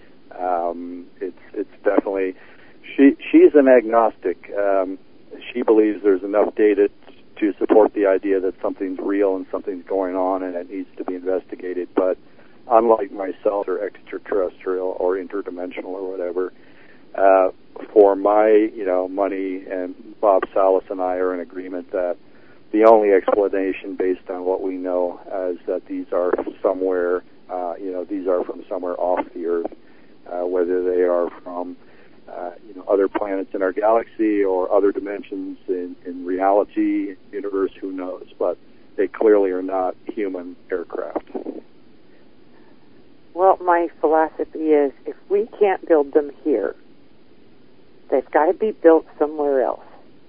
It's definitely. She's an agnostic. She believes there's enough data to support the idea that something's real and something's going on and it needs to be investigated. But unlike myself, or extraterrestrial or interdimensional or whatever, for my money, and Bob Salas and I are in agreement that the only explanation based on what we know is that these are somewhere, these are from somewhere off the Earth, whether they are from other planets in our galaxy or other dimensions in reality, universe, who knows, but they clearly are not human aircraft. Well, my philosophy is if we can't build them here, they've got to be built somewhere else.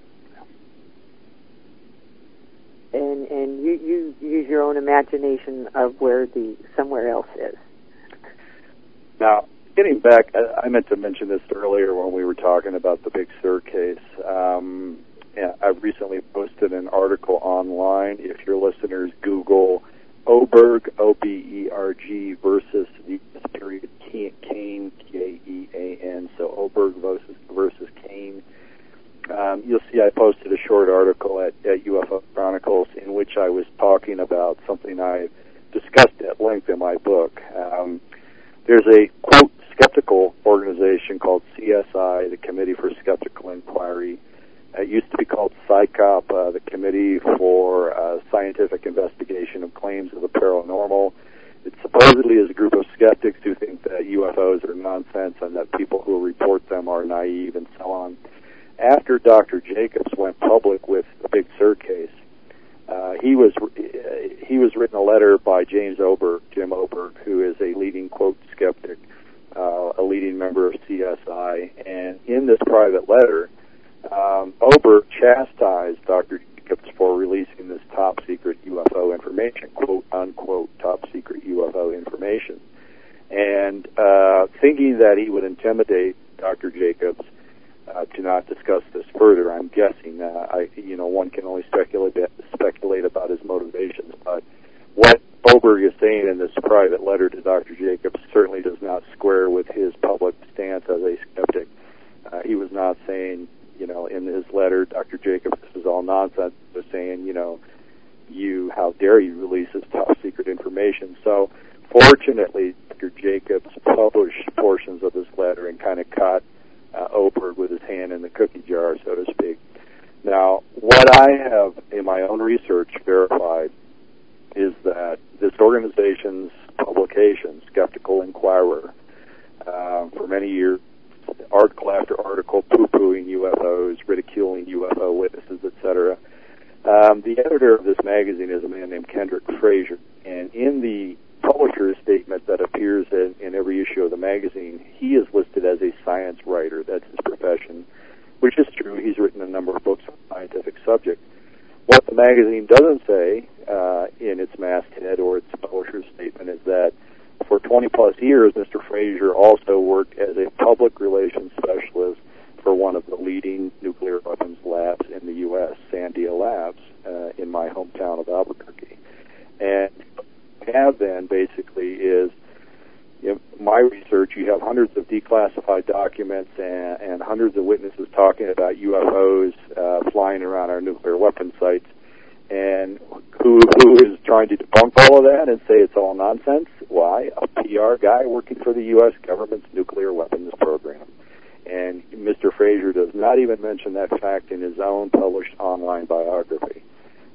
And you use your own imagination of where the somewhere else is. Now, getting back, I meant to mention this earlier when we were talking about the Big Sur case. I've recently posted an article online. If your listeners Google Oberg, O-B-E-R-G, versus Kane, K-E-A-N, so Oberg versus Kane, you'll see I posted a short article at UFO Chronicles in which I was talking about something I discussed at length in my book. There's a, quote, skeptical organization called CSI, the Committee for Skeptical Inquiry. It used to be called CSICOP, the Committee for Scientific Investigation of Claims of the Paranormal. It supposedly is a group of skeptics who think that UFOs are nonsense and that people who report them are naive and so on. After Dr. Jacobs went public with the Big Sur case, he was written a letter by Jim Oberg, who is a leading, quote, skeptic, a leading member of CSI. And in this private letter, Oberg chastised Dr. Jacobs for releasing this top-secret UFO information, quote-unquote top-secret UFO information. And thinking that he would intimidate Dr. Jacobs to not discuss this further, I'm guessing. One can only speculate about his motivations, but what Oberg is saying in this private letter to Dr. Jacobs certainly does not square with his public stance as a skeptic. He was not saying, in his letter, Dr. Jacobs, this is all nonsense. He was saying, how dare you release this top-secret information. So, fortunately, Dr. Jacobs published portions of this letter and kind of caught Oberg with his hand in the cookie jar, so to speak. Now, what I have in my own research verified is that this organization's publication, Skeptical Inquirer, for many years, article after article, poo-pooing UFOs, ridiculing UFO witnesses, etc. The editor of this magazine is a man named Kendrick Frazier, and in the publisher's statement that appears in every issue of the magazine, he is listed as a science writer. That's his profession, which is true. He's written a number of books on scientific subjects. What the magazine doesn't say in its masthead or its publisher's statement is that for 20-plus years, Mr. Frazier also worked as a public relations specialist for one of the leading nuclear weapons labs in the U.S., Sandia Labs, in my hometown of Albuquerque. And what I have then basically is, my research, you have hundreds of declassified documents and hundreds of witnesses talking about UFOs flying around our nuclear weapon sites. And who is trying to debunk all of that and say it's all nonsense? Why? A PR guy working for the U.S. government's nuclear weapons program. And Mr. Frazier does not even mention that fact in his own published online biography.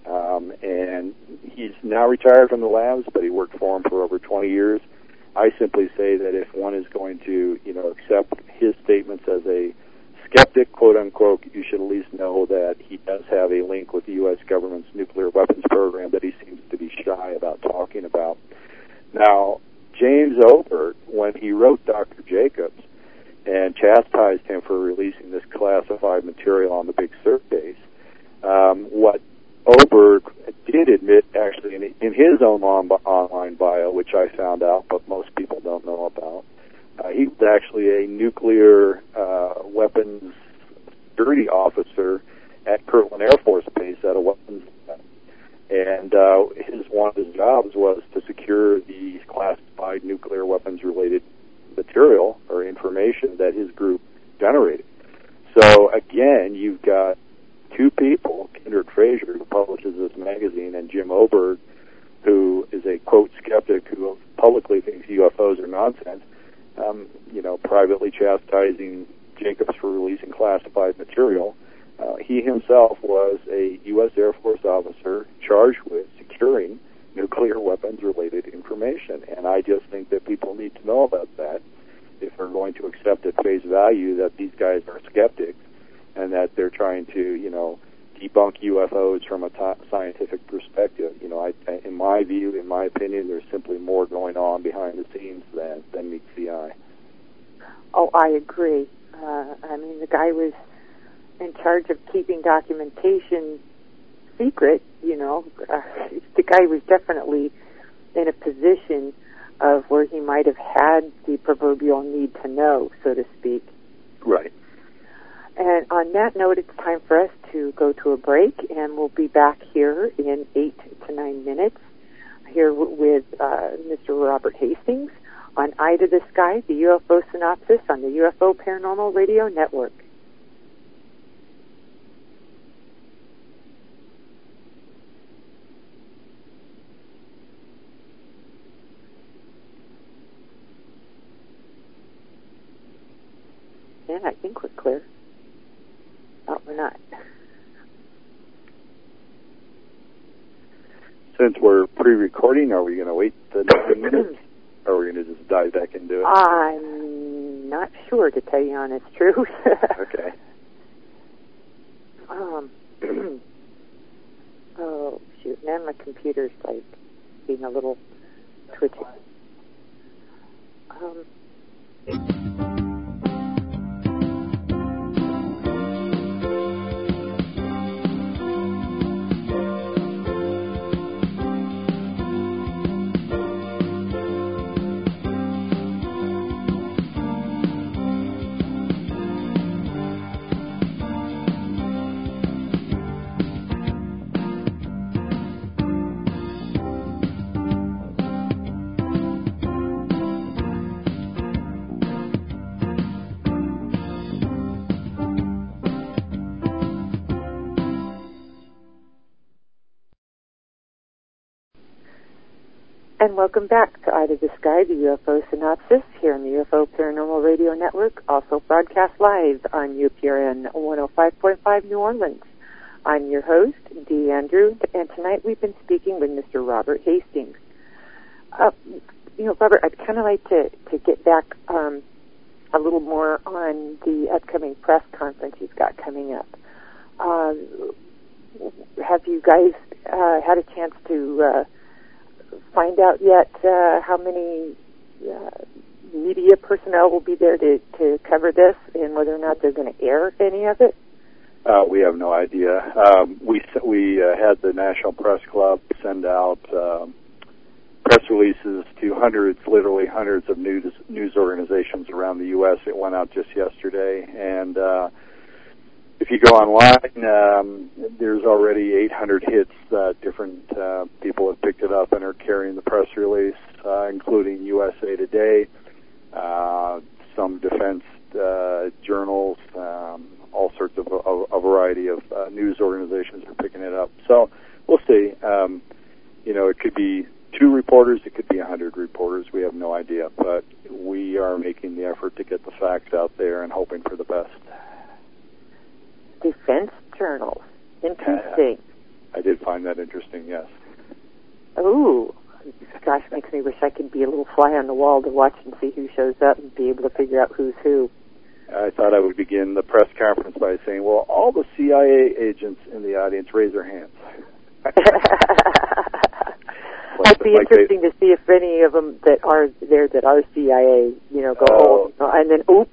And he's now retired from the labs, but he worked for him for over 20 years. I simply say that if one is going to, accept his statements as a skeptic, quote-unquote, you should at least know that he does have a link with the U.S. government's nuclear weapons program that he seems to be shy about talking about. Now, James Oberg, when he wrote Dr. Jacobs and chastised him for releasing this classified material on the Big Sur case, what Oberg did admit, actually, in his own online bio, which I found out, but most people don't know about, he was actually a nuclear weapons security officer at Kirtland Air Force Base at a weapons lab. And one of his jobs was to secure the classified nuclear weapons-related material or information that his group generated. So, again, you've got two people, Kendrick Frazier, who publishes this magazine, and Jim Oberg, who is a, quote, skeptic who publicly thinks UFOs are nonsense, privately chastising Jacobs for releasing classified material. He himself was a U.S. Air Force officer charged with securing nuclear weapons-related information, and I just think that people need to know about that if they're going to accept at face value that these guys are skeptics and that they're trying to, debunk UFOs from a scientific perspective. In my view, in my opinion, there's simply more going on behind the scenes than meets the eye. Oh, I agree. The guy was in charge of keeping documentation secret, The guy was definitely in a position of where he might have had the proverbial need to know, so to speak. Right. And on that note, it's time for us to go to a break, and we'll be back here in 8 to 9 minutes here with Mr. Robert Hastings on Eye to the Sky, the UFO Synopsis on the UFO Paranormal Radio Network. And I think we're clear. Oh, we're not. Since we're pre-recording, are we going to wait the 9 minutes? Or are we going to just dive back into it? I'm not sure, to tell you the honest truth. Okay. Oh, shoot. Now my computer's, like, being a little twitchy. And welcome back to Eye to the Sky, the UFO Synopsis, here on the UFO Paranormal Radio Network, also broadcast live on UPRN 105.5 New Orleans. I'm your host, Dee Andrew, and tonight we've been speaking with Mr. Robert Hastings. Robert, I'd kind of like to get back a little more on the upcoming press conference you've got coming up. Have you guys had a chance to find out yet how many media personnel will be there to cover this, and whether or not they're going to air any of it? We have no idea. We had the National Press Club send out press releases to literally hundreds of news organizations around the U.S. It went out just yesterday, and if you go online, there's already 800 hits. Different people have picked it up and are carrying the press release, including USA Today, some defense journals, all sorts of a variety of news organizations are picking it up. So we'll see. It could be 2 reporters, it could be 100 reporters. We have no idea, but we are making the effort to get the facts out there and hoping for the best. Defense journals. Interesting. I did find that interesting, yes. Oh, gosh, makes me wish I could be a little fly on the wall to watch and see who shows up and be able to figure out who's who. I thought I would begin the press conference by saying, well, all the CIA agents in the audience raise their hands. It'd be interesting to see if any of them that are there that are CIA, go, and then, oops.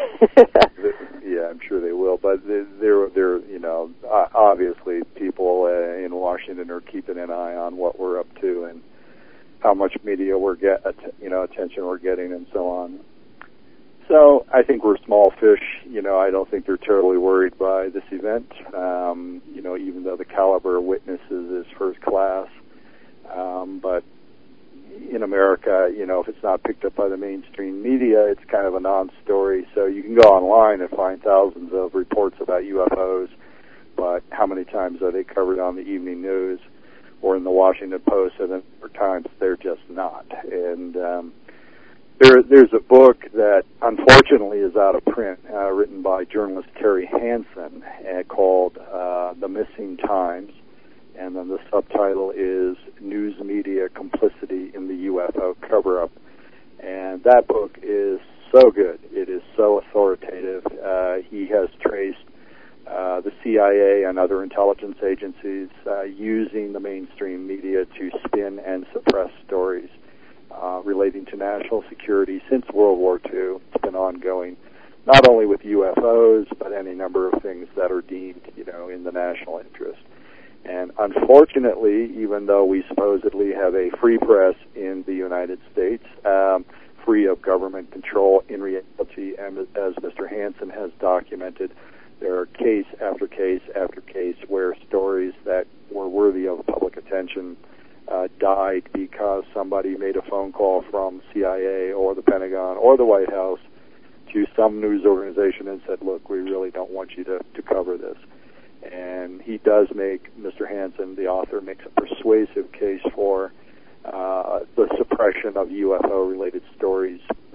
Yeah, I'm sure they will, but they're obviously people in Washington are keeping an eye on what we're up to and how much media attention we're getting and so on. So I think we're small fish. I don't think they're terribly worried by this event. Even though the caliber of witnesses is first class, but in America, if it's not picked up by the mainstream media, it's kind of a non-story. So you can go online and find thousands of reports about UFOs, but how many times are they covered on the evening news or in the Washington Post? And then for times they're just not. And there's a book that unfortunately is out of print, written by journalist Terry Hansen, called The Missing Times. And then the subtitle is News Media Complicity in the UFO Cover-Up. And that book is so good. It is so authoritative. He has traced the CIA and other intelligence agencies using the mainstream media to spin and suppress stories relating to national security since World War II. It's been ongoing, not only with UFOs, but any number of things that are deemed, in the national interest. And unfortunately, even though we supposedly have a free press in the United States, free of government control, in reality, and as Mr. Hansen has documented, there are case after case after case where stories that were worthy of public attention died because somebody made a phone call from CIA or the Pentagon or the White House to some news organization and said, look, we really don't want you to cover this. And he does Mr. Hansen, the author, makes a persuasive case for the suppression of UFO-related stories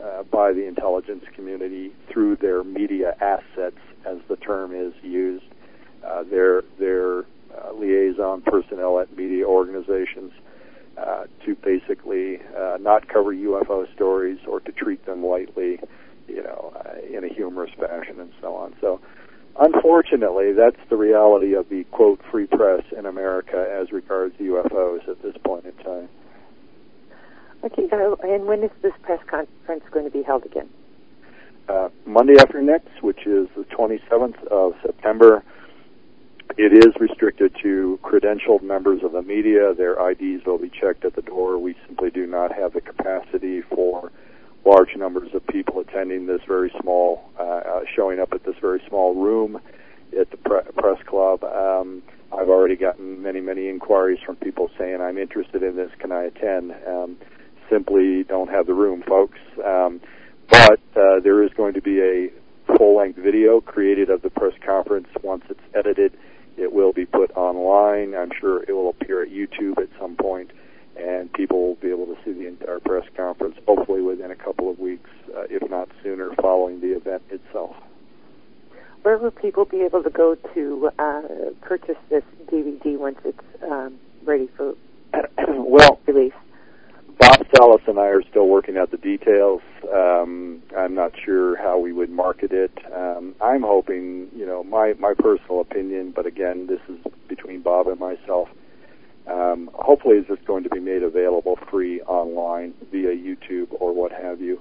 by the intelligence community through their media assets, as the term is used, their liaison personnel at media organizations, to basically not cover UFO stories or to treat them lightly, in a humorous fashion and so on. So, unfortunately, that's the reality of the, quote, free press in America as regards UFOs at this point in time. Okay, and when is this press conference going to be held again? Monday after next, which is the 27th of September. It is restricted to credentialed members of the media. Their IDs will be checked at the door. We simply do not have the capacity for large numbers of people attending this very small, showing up at this very small room at the press club. I've already gotten many inquiries from people saying, I'm interested in this, can I attend? Simply don't have the room, folks. But there is going to be a full-length video created of the press conference. Once it's edited, it will be put online. I'm sure it will appear at YouTube at some point, and people will be able to see the entire press conference, hopefully within a couple of weeks, if not sooner, following the event itself. Where will people be able to go to purchase this DVD once it's ready for release? Bob Salas and I are still working out the details. I'm not sure how we would market it. I'm hoping, my personal opinion, but again, this is between Bob and myself. Hopefully it's just going to be made available free online via YouTube or what have you.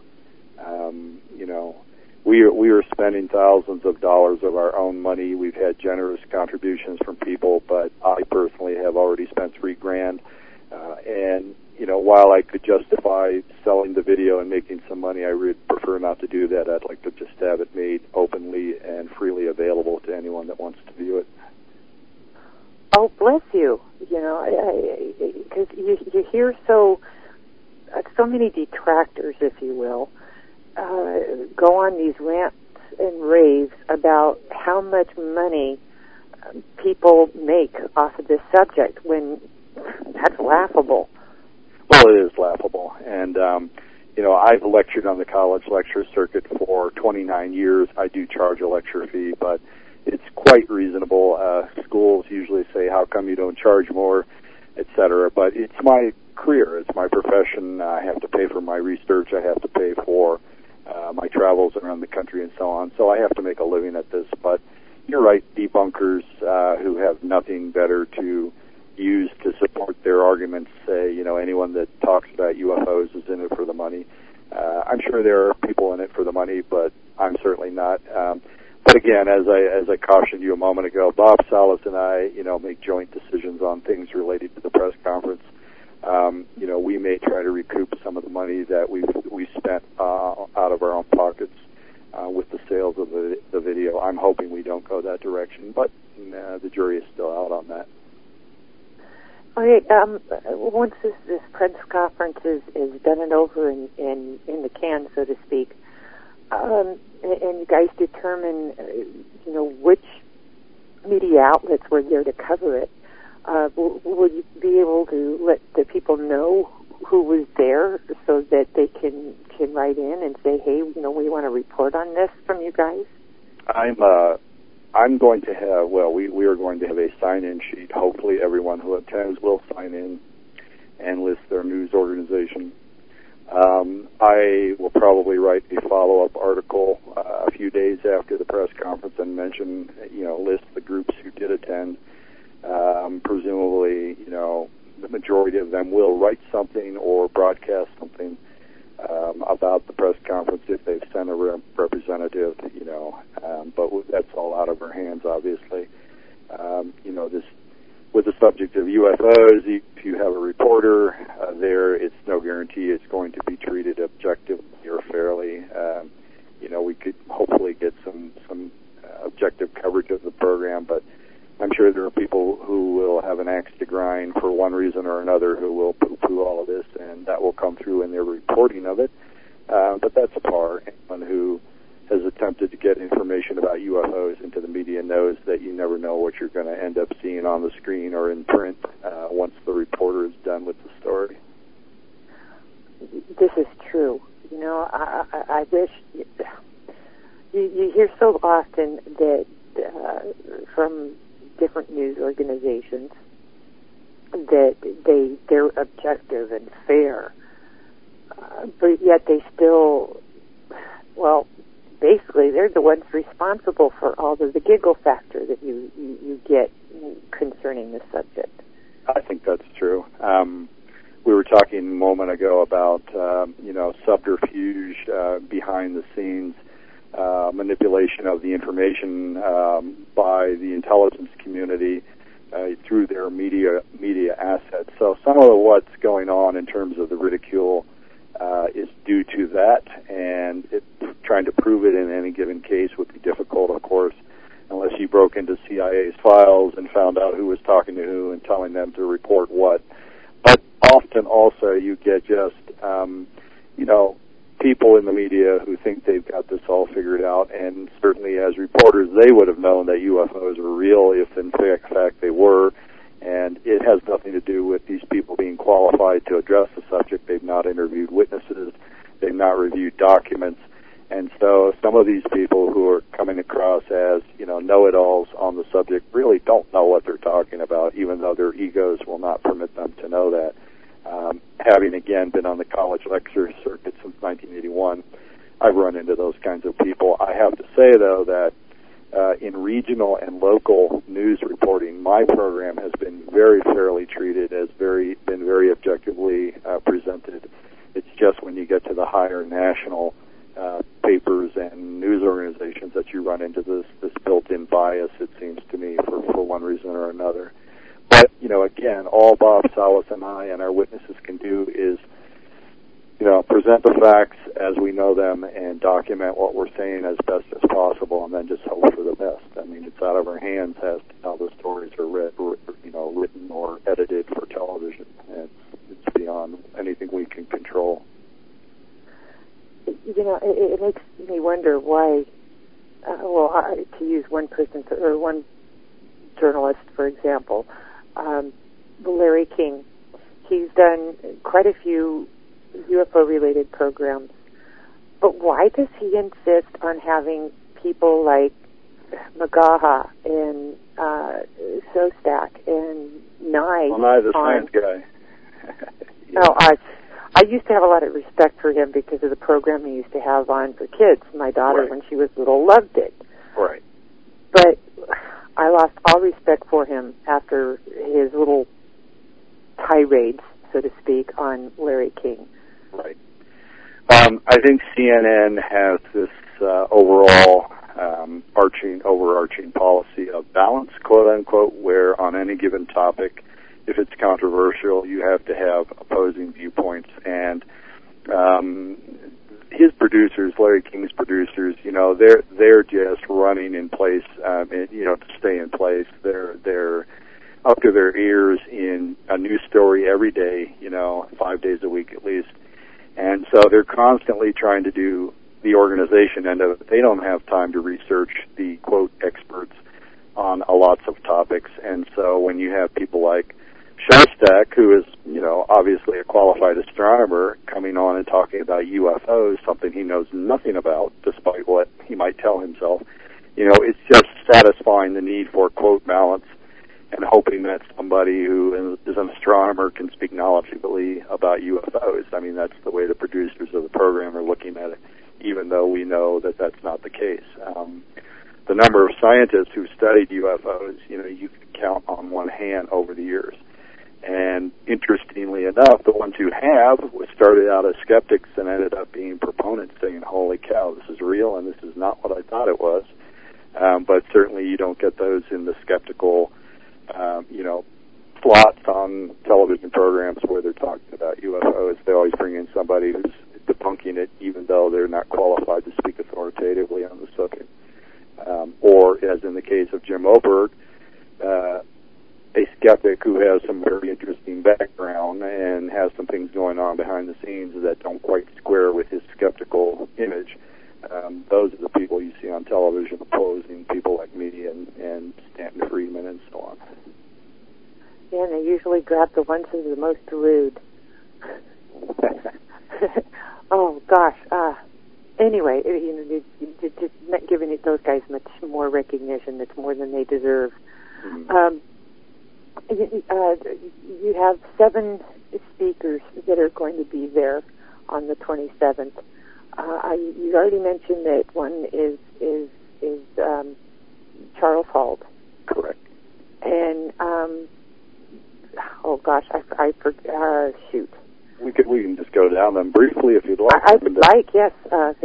We are spending thousands of dollars of our own money. We've had generous contributions from people, but I personally have already spent $3,000. And while I could justify selling the video and making some money, I would prefer not to do that. I'd like to just have it made openly and freely available to anyone that wants to view it. Oh, bless you. Because you hear so many detractors, if you will, go on these rants and raves about how much money people make off of this subject when that's laughable. Well, it is laughable. And, I've lectured on the college lecture circuit for 29 years. I do charge a lecture fee, but it's quite reasonable. Schools usually say, how come you don't charge more, et cetera. But it's my career. It's my profession. I have to pay for my research. I have to pay for my travels around the country and so on. So I have to make a living at this. But you're right, debunkers who have nothing better to use to support their arguments say, anyone that talks about UFOs is in it for the money. I'm sure there are people in it for the money, but I'm certainly not. But again, as I cautioned you a moment ago, Bob Salas and I, make joint decisions on things related to the press conference. We may try to recoup some of the money that we spent out of our own pockets with the sales of the video. I'm hoping we don't go that direction, but the jury is still out on that. Okay, once this press conference is done and over in the can, so to speak, and you guys determine, which media outlets were there to cover it, will you be able to let the people know who was there so that they can write in and say, hey, we want to report on this from you guys? I'm going to have, we are going to have a sign-in sheet. Hopefully everyone who attends will sign in and list their news organization. I will probably write a follow-up article a few days after the press conference and mention, list the groups who did attend. Presumably, the majority of them will write something or broadcast something about the press conference if they've sent a representative, but that's all out of our hands, obviously. This with the subject of UFOs, if you have a reporter there, it's no guarantee it's going to be treated objectively or fairly. We could hopefully get some objective coverage of the program, but I'm sure there are people who will have an axe to grind for one reason or another who will poo-poo all of this, and that will come through in their reporting of it. But that's a par. Anyone who has attempted to get information about UFOs into the media knows that you never know what you're going to end up seeing on the screen or in print once the reporter is done with the story. This is true. I wish you hear so often that from different news organizations that they're objective and fair, but yet they still, basically they're the ones responsible for all of the giggle factor that you get concerning this subject. I think that's true. We were talking a moment ago about, subterfuge behind the scenes, manipulation of the information by the intelligence community through their media assets. So some of what's going on in terms of the ridicule is due to that, and trying to prove it in any given case would be difficult, of course, unless you broke into CIA's files and found out who was talking to who and telling them to report what. But often also you get just, people in the media who think they've got this all figured out, and certainly as reporters they would have known that UFOs were real if in fact they were, and it has nothing to do with these people being qualified to address the subject. They've not interviewed witnesses, they've not reviewed documents, and so some of these people who are coming across as, know-it-alls on the subject really don't know what they're talking about, even though their egos will not permit them to know that. Having, again, been on the college lecture circuit since 1981, I've run into those kinds of people. I have to say, though, that in regional and local news reporting, my program has been very fairly treated, been very objectively presented. It's just when you get to the higher national papers and news organizations that you run into this built-in bias, it seems to me, for one reason or another. But, again, all Bob Salas and I and our witnesses can do is, present the facts as we know them and document what we're saying as best as possible, and then just hope for the best. I mean, it's out of our hands as to how the stories are written or edited for television. And it's beyond anything we can control. It makes me wonder why, to use one person or one journalist, for example, Larry King, he's done quite a few UFO-related programs, but why does he insist on having people like Magaha and Sostak and Nye? Well, Nye, the science guy. Yeah. I used to have a lot of respect for him because of the program he used to have on for kids. My daughter, right, when she was little, loved it. Right. But I lost all respect for him after his little tirades, so to speak, on Larry King. Right. I think CNN has this overall overarching policy of balance, quote unquote, where on any given topic, if it's controversial, you have to have opposing viewpoints. And his producers, Larry King's producers, they're just running in place, to stay in place. They're up to their ears in a new story every day, 5 days a week at least. And so they're constantly trying to do the organization end of it. They don't have time to research the, quote, experts on lots of topics. And so when you have people like Shostak, who is, obviously a qualified astronomer, coming on and talking about UFOs, something he knows nothing about, despite what he might tell himself, it's just satisfying the need for, quote, balance, and hoping that somebody who is an astronomer can speak knowledgeably about UFOs. I mean, that's the way the producers of the program are looking at it, even though we know that that's not the case. The number of scientists who studied UFOs, you could count on one hand over the years. And interestingly enough, the ones who have started out as skeptics and ended up being proponents, saying, holy cow, this is real and this is not what I thought it was. But certainly you don't get those in the skeptical, slots on television programs where they're talking about UFOs. They always bring in somebody who's debunking it, even though they're not qualified to speak authoritatively on the subject. Or, as in the case of Jim Oberg, a skeptic who has some very interesting background and has some things going on behind the scenes that don't quite square with his skeptical image. Those are the people you see on television opposing people like me and Stanton Friedman and so on. Yeah, and they usually grab the ones who are the most rude. Oh, gosh. anyway, just not giving those guys much more recognition. That's more than they deserve. Mm-hmm. You have 7 speakers that are going to be there on the 27th. You already mentioned that one is Charles Halt. Correct. And oh gosh, I forgot. Shoot. We can just go down them briefly if you'd like. I would like, yes.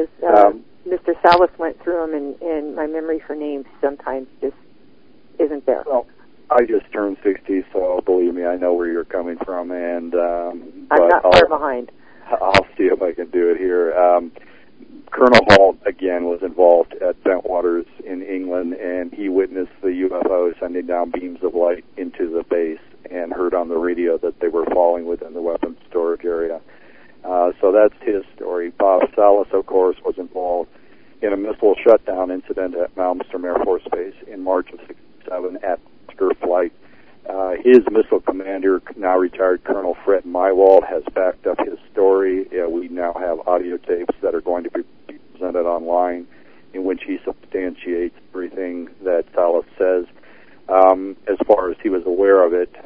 Mr. Salas went through them, and my memory for names sometimes just isn't there. Well, I just turned 60, so believe me, I know where you're coming from, and I'm not far behind. I'll see if I can do it here. Colonel Halt, again, was involved at Bentwaters in England, and he witnessed the UFO sending down beams of light into the base and heard on the radio that they were falling within the weapons storage area. So that's his story. Bob Salas, of course, was involved in a missile shutdown incident at Malmstrom Air Force Base in March of '67 at Oscar flight. His missile commander, now retired Colonel Fred Mywald, has backed up his story. We now have audio tapes that are going to be presented online in which he substantiates everything that Salas says as far as he was aware of it.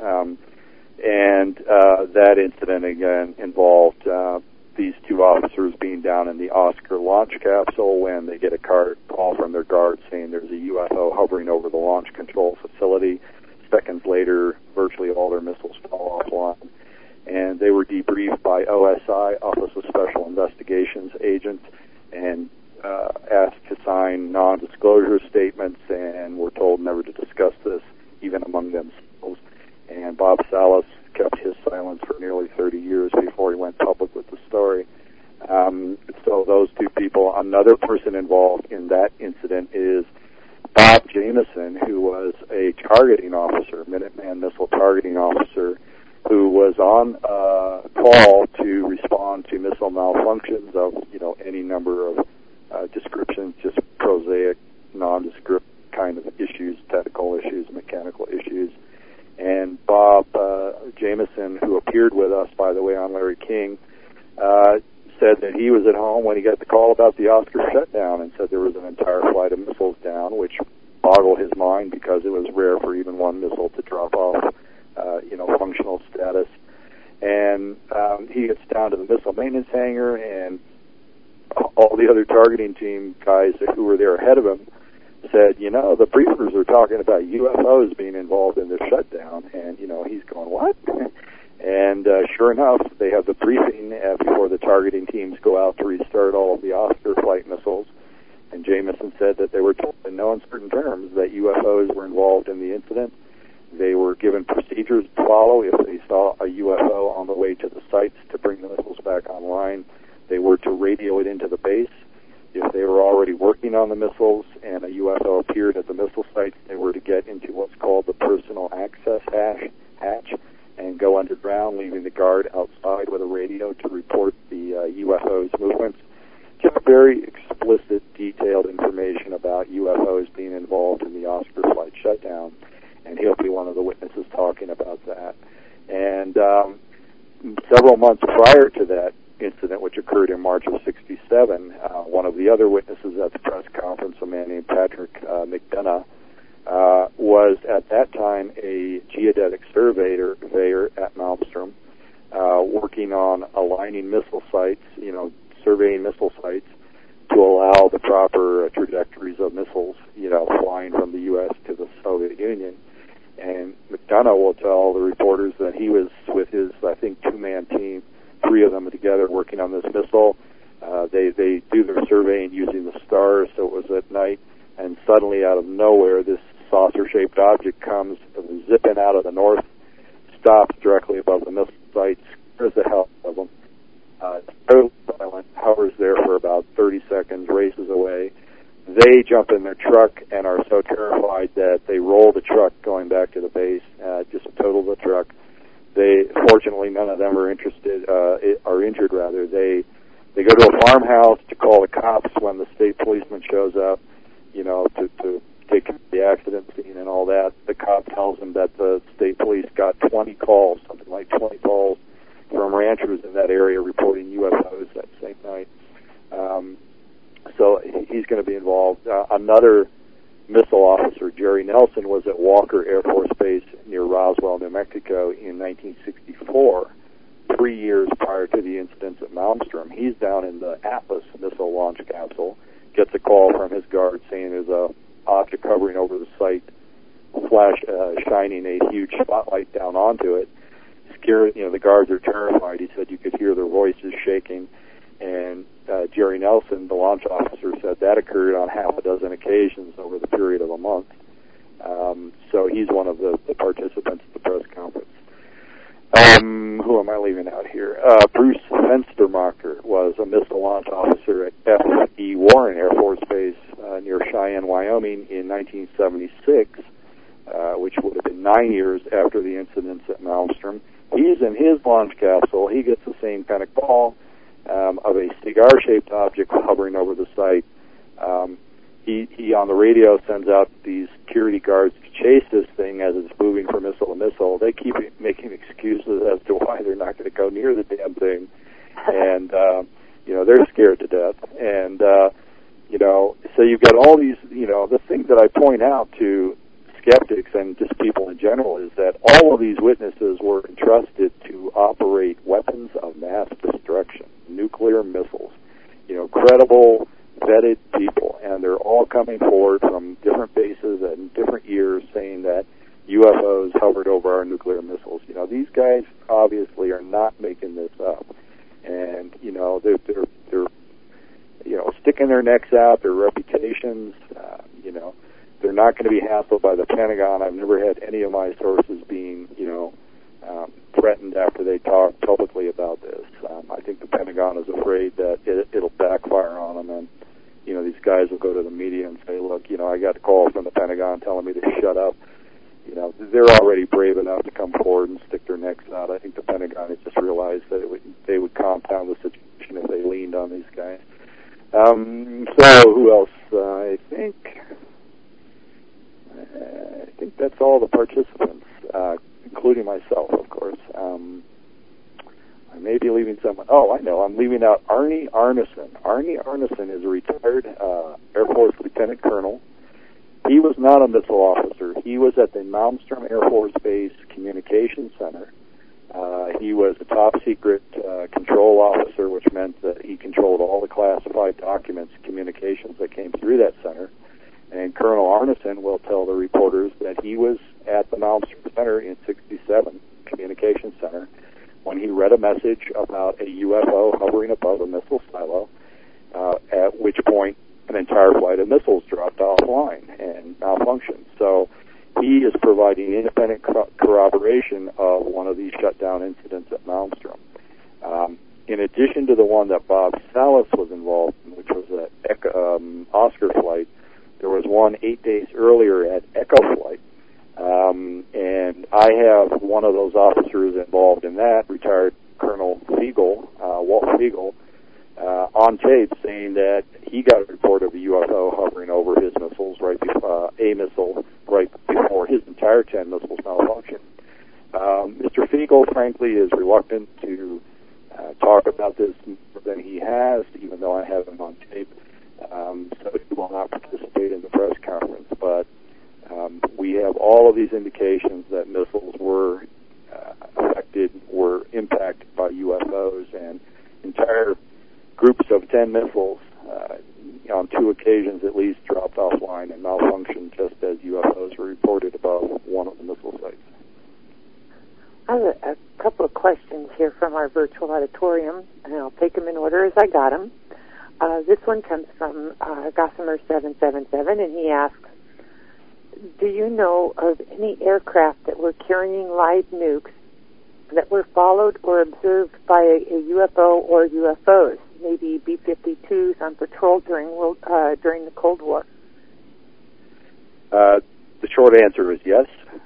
And that incident, again, involved these 2 officers being down in the Oscar launch capsule when they get a call from their guard saying there's a UFO hovering over the launch control facility. Seconds later, virtually all their missiles fall offline. And they were debriefed by OSI, Office of Special Investigations agents, and asked to sign non-disclosure statements, and were told never to discuss this, even among themselves. And Bob Salas kept his silence for nearly 30 years before he went public with the story. So those 2 people. Another person involved in that incident is Bob Jameson, who was a targeting officer, Minuteman missile targeting officer, who was on call to respond to missile malfunctions of any number of descriptions, just prosaic, nondescript kind of issues, technical issues, mechanical issues. And Bob Jameson, who appeared with us, by the way, on Larry King, said that he was at home when he got the call about the Oscar shutdown, and said there was an entire flight of missiles down, which boggled his mind because it was rare for even one missile to drop off, functional status. And he gets down to the missile maintenance hangar, and all the other targeting team guys who were there ahead of him said, the briefers are talking about UFOs being involved in this shutdown. And, he's going, what? And sure enough, they have the briefing before the targeting teams go out to restart all of the Oscar flight missiles. And Jameson said that they were told in no uncertain terms that UFOs were involved in the incident. They were given procedures to follow if they saw a UFO on the way to the sites to bring the missiles back online. They were to radio it into the base. If they were already working on the missiles and a UFO appeared at the missile sites, they were to get into what's called the personal access hatch and go underground, leaving the guard outside with a radio to report the UFO's movements. Just very explicit, detailed information about UFOs being involved in the Oscar flight shutdown, and he'll be one of the witnesses talking about that. And several months prior to that incident, which occurred in March of '67, one of the other witnesses at the press conference, a man named Patrick McDonough, was at that time a geodetic surveyor at Malmstrom, working on aligning missile sites, surveying missile sites to allow the proper trajectories of missiles, flying from the U.S. to the Soviet Union. And McDonough will tell the reporters that he was with his, I think, 2-man team, 3 of them together working on this missile. They do their surveying using the stars, so it was at night, and suddenly out of nowhere, this saucer-shaped object comes zipping out of the north, stops directly above the missile sites, scares the hell out of them. It's totally silent, hovers there for about 30 seconds, races away. They jump in their truck and are so terrified that they roll the truck going back to the base, just total the truck. Fortunately, none of them are injured rather. They go to a farmhouse to call the cops when the state policeman shows up, to take the accident scene and all that. The cop tells them that the state police got 20 calls, something like 20 calls from ranchers in that area reporting UFOs that same night. going to be involved. Another missile officer, Jerry Nelson, was at Walker Air Force Base near Roswell, New Mexico in 1964, 3 years prior to the incidents at Malmstrom. He's down in the Atlas missile launch capsule, gets a call from his guard saying there's a object hovering over the site, shining a huge spotlight down onto it. Scared, the guards are terrified. He said you could hear their voices shaking. And Jerry Nelson, the launch officer, said that occurred on half a dozen occasions over the period of a month. So he's one of the participants at the press conference. Who am I leaving out here? Bruce Fenstermacher was a missile launch officer at F.E. Warren Air Force Base near Cheyenne, Wyoming in 1976, which would have been 9 years after the incidents at Malmstrom. He's in his launch capsule. He gets the same kind of call of a cigar-shaped object hovering over the site. He on the radio sends out these security guards to chase this thing as it's moving from missile to missile. They keep making excuses as to why they're not going to go near the damn thing, and they're scared to death. And so you've got all these. The thing that I point out to skeptics and just people in general is that all of these witnesses were entrusted to operate weapons of mass destruction, nuclear missiles. Credible, vetted people, and they're all coming forward from different bases and different years saying that UFOs hovered over our nuclear missiles. These guys obviously are not making this up, and they're sticking their necks out, their reputations. They're not going to be hassled by the Pentagon. I've never had any of my sources being threatened after they talk publicly about this. I think the Pentagon is afraid that it'll backfire on them, and these guys will go to the media and say, look, I got a call from the Pentagon telling me to shut up. They're already brave enough to come forward and stick their necks out. I think the Pentagon has just realized that they would compound the situation if they leaned on these guys. So who else? I think that's all the participants, including myself, of course. I may be leaving someone. Oh, I know. I'm leaving out Arnie Arneson. Arnie Arneson is a retired Air Force Lieutenant Colonel. He was not a missile officer. He was at the Malmstrom Air Force Base Communications Center. He was a top-secret control officer, which meant that he controlled all the classified documents, communications that came through that center. And Colonel Arneson will tell the reporters that he was at the Malmstrom Center in 67, Communications Center, when he read a message about a UFO hovering above a missile silo, at which point an entire flight of missiles dropped offline and malfunctioned. So he is providing independent corroboration of one of these shutdown incidents at Malmstrom. In addition to the one that Bob Salas was involved in, which was an Oscar flight, there was one 8 days earlier at Echo Flight. And I have one of those officers involved in that, retired Colonel Fiegel, Walt Fiegel, on tape saying that he got a report of a UFO hovering over his missiles a missile right before his entire 10 missiles malfunctioned. Mr. Fiegel, frankly, is reluctant to talk about this more than he has, even though I have him on tape. So he will not participate in the press conference. But we have all of these indications that missiles were impacted by UFOs, and entire groups of 10 missiles on 2 occasions at least dropped offline and malfunctioned just as UFOs were reported above one of the missile sites. I have a couple of questions here from our virtual auditorium, and I'll take them in order as I got them. This one comes from Gossamer 777, and he asks, do you know of any aircraft that were carrying live nukes that were followed or observed by a UFO or UFOs, maybe B-52s on patrol during the Cold War? The short answer is yes.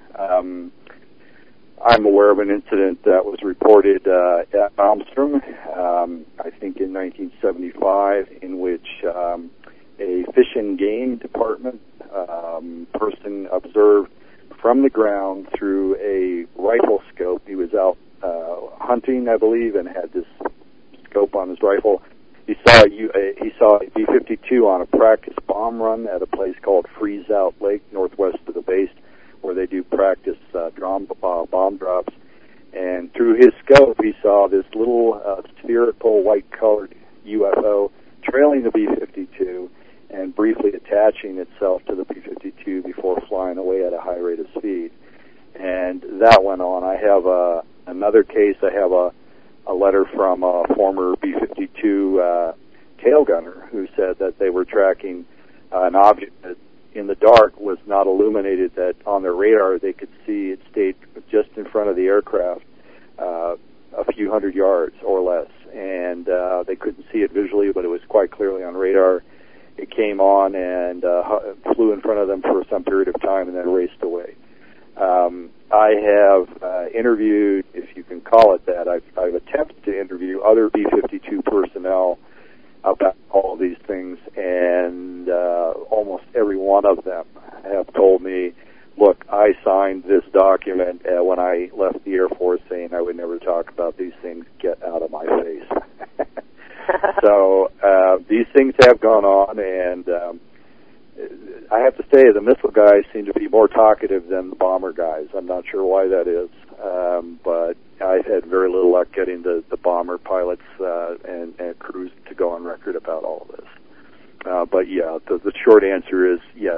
I'm aware of an incident that was reported at Malmstrom, I think in 1975, in which a Fish and Game Department person observed from the ground through a rifle scope. He was out hunting, I believe, and had this scope on his rifle. He saw a B-52 on a practice bomb run at a place called Freeze Out Lake, northwest of the base, where they do practice bomb drops. And through his scope, he saw this little spherical white-colored UFO trailing the B-52 and briefly attaching itself to the B-52 before flying away at a high rate of speed. And that went on. I have another case. I have a letter from a former B-52 tail gunner who said that they were tracking an object that in the dark was not illuminated, that on their radar they could see it stayed just in front of the aircraft a few hundred yards or less. And they couldn't see it visually, but it was quite clearly on radar. It came on and flew in front of them for some period of time and then raced away. I have interviewed, if you can call it that, I've attempted to interview other B-52 personnel about all these things, and almost every one of them have told me, look, I signed this document when I left the Air Force saying I would never talk about these things. Get out of my face. So these things have gone on, and I have to say the missile guys seem to be more talkative than the bomber guys. I'm not sure why that is, but I've had very little luck getting the bomber pilots and crews to go on record about all of this. But yeah, the short answer is yes.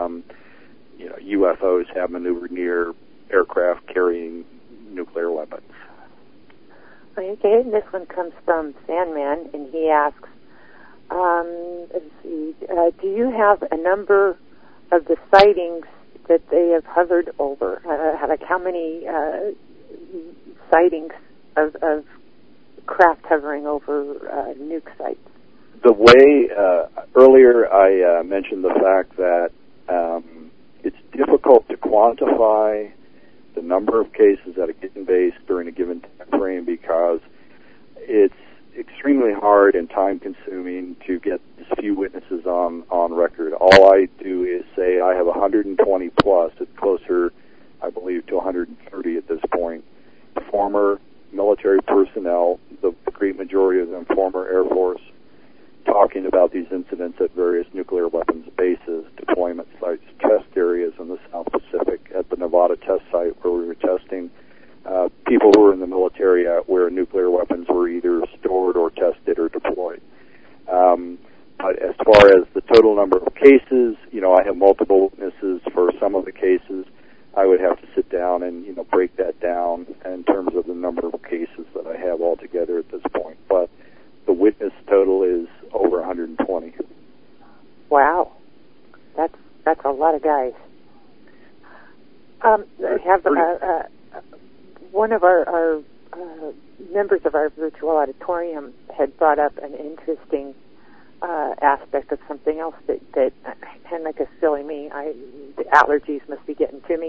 UFOs have maneuvered near aircraft carrying nuclear weapons. Okay, and this one comes from Sandman, and he asks, let's see, do you have a number of the sightings that they have hovered over? Like how many sightings of craft hovering over nuke sites? The way earlier I mentioned the fact that it's difficult to quantify the number of cases at a given base during a given time frame because it's extremely hard and time-consuming to get as few witnesses on record. All I do is say I have 120 plus. It's closer, I believe, to 130 at this point. Former military personnel, the great majority of them former Air Force, talking about these incidents at various nuclear weapons bases, deployment sites, test areas in the South Pacific, at the Nevada test site where we were testing, people who were in the military where nuclear weapons were either stored or tested or deployed. But as far as the total number of cases, I have multiple witnesses for some of the cases. I would have to sit down and, break that down in terms of the number of cases that I have altogether at this point. But the witness total is over 120. Wow. That's a lot of guys. I have one of our members of our virtual auditorium had brought up an interesting aspect of something else that and like a silly me. The allergies must be getting to me.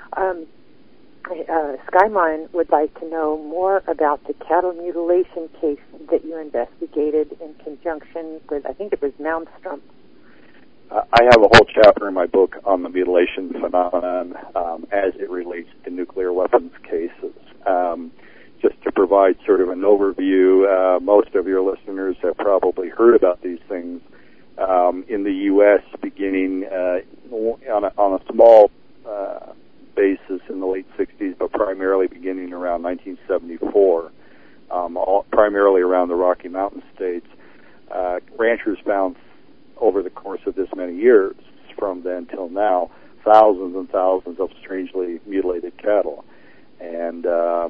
Skymon would like to know more about the cattle mutilation case that you investigated in conjunction with, I think it was Malmstrom. I have a whole chapter in my book on the mutilation phenomenon as it relates to nuclear weapons cases. Just to provide sort of an overview, most of your listeners have probably heard about these things in the U.S. beginning on a small basis in the late 60s, but primarily beginning around 1974, primarily around the Rocky Mountain states. Ranchers found over the course of this many years, from then till now, thousands and thousands of strangely mutilated cattle. And,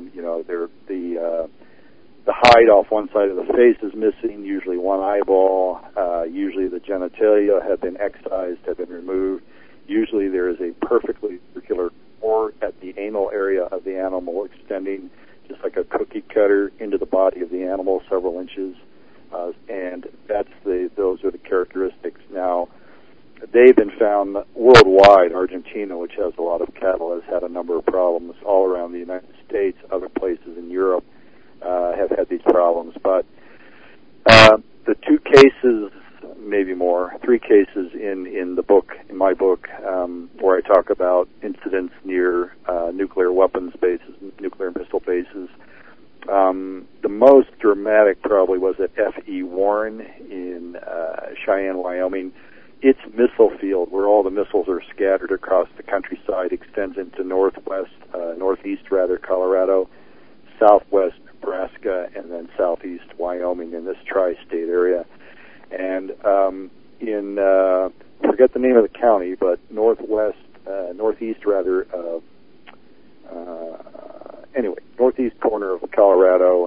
the hide off one side of the face is missing, usually one eyeball. Usually the genitalia have been excised, have been removed. Usually there is a perfectly circular core at the anal area of the animal extending just like a cookie cutter into the body of the animal, several inches. And those are the characteristics. Now, they've been found worldwide. Argentina, which has a lot of cattle, has had a number of problems all around the United States. Other places in Europe have had these problems. But the two cases, maybe more, three cases in the book, in my book, where I talk about incidents near nuclear weapons bases, nuclear missile bases, The most dramatic probably was at F.E. Warren in Cheyenne, Wyoming. Its missile field, where all the missiles are scattered across the countryside, extends into northeast Colorado, southwest Nebraska, and then southeast Wyoming in this tri-state area. And forget the name of the county, but northeast corner of Colorado,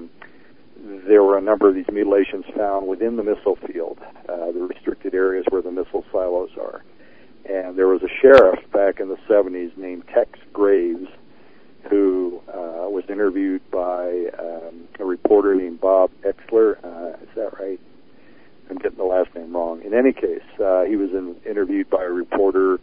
there were a number of these mutilations found within the missile field, the restricted areas where the missile silos are. And there was a sheriff back in the 70s named Tex Graves who was interviewed by a reporter named Bob Exler. Is that right? I'm getting the last name wrong. In any case, he was interviewed by a reporter,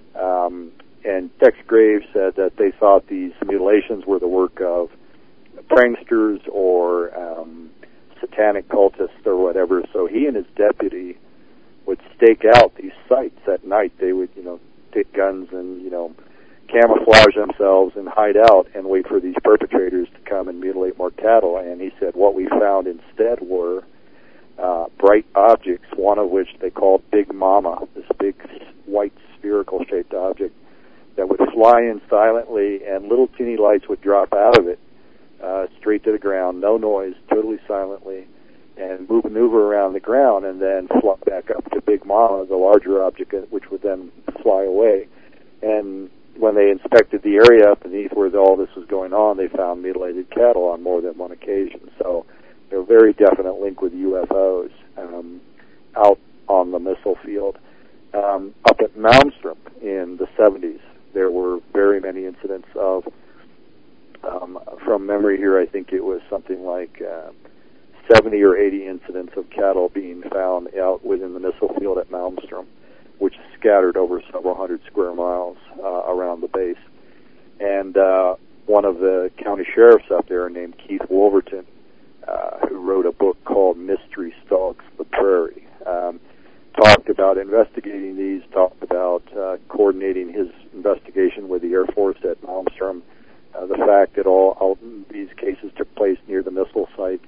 and Tex Graves said that they thought these mutilations were the work of pranksters or satanic cultists or whatever. So he and his deputy would stake out these sites at night. They would, take guns and, camouflage themselves and hide out and wait for these perpetrators to come and mutilate more cattle. And he said what we found instead were bright objects, one of which they called Big Mama, this big white spherical-shaped object that would fly in silently, and little teeny lights would drop out of it straight to the ground, no noise, totally silently, and maneuver around the ground and then fly back up to Big Mama, the larger object, which would then fly away. And when they inspected the area beneath where all this was going on, they found mutilated cattle on more than one occasion. So they're a very definite link with UFOs out on the missile field. Up at Malmstrom in the 70s, there were very many incidents of, from memory here, I think it was something like 70 or 80 incidents of cattle being found out within the missile field at Malmstrom, which is scattered over several hundred square miles around the base. And one of the county sheriffs up there named Keith Wolverton, who wrote a book called Mystery Stalks the Prairie, talked about investigating these, talked about coordinating his investigation with the Air Force at Malmstrom, the fact that all these cases took place near the missile sites.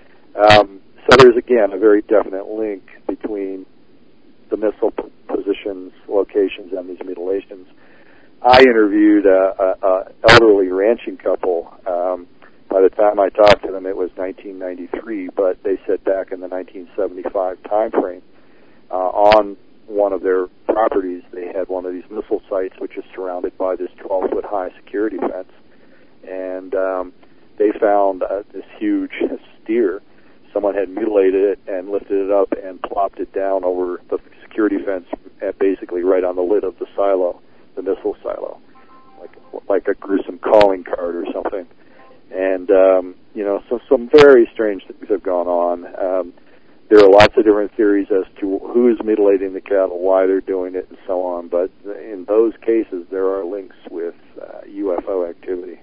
So there's, again, a very definite link between the missile positions, locations, and these mutilations. I interviewed a elderly ranching couple. By the time I talked to them, it was 1993, but they said back in the 1975 time frame, on one of their properties, they had one of these missile sites, which is surrounded by this 12-foot high security fence. And they found this huge steer. Someone had mutilated it and lifted it up and plopped it down over the security fence, basically right on the lid of the silo, the missile silo, like a gruesome calling card or something. And, so some very strange things have gone on. There are lots of different theories as to who is mutilating the cattle, why they're doing it, and so on. But in those cases, there are links with UFO activity.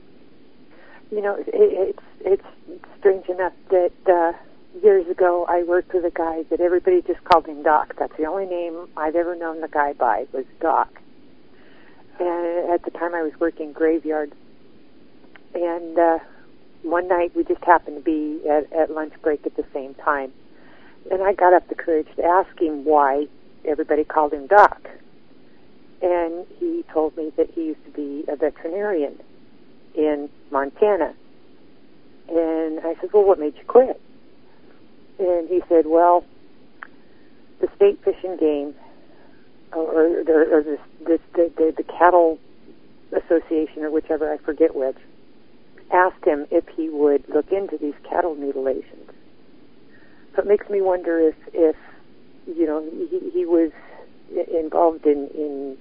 It's strange enough that years ago I worked with a guy that everybody just called him Doc. That's the only name I've ever known the guy by, was Doc. And at the time I was working graveyard. And one night we just happened to be at lunch break at the same time. And I got up the courage to ask him why everybody called him Doc. And he told me that he used to be a veterinarian in Montana. And I said, well, what made you quit? And he said, well, the State Fish and Game, or the Cattle Association, or whichever, I forget which, asked him if he would look into these cattle mutilations. So it makes me wonder if he was involved in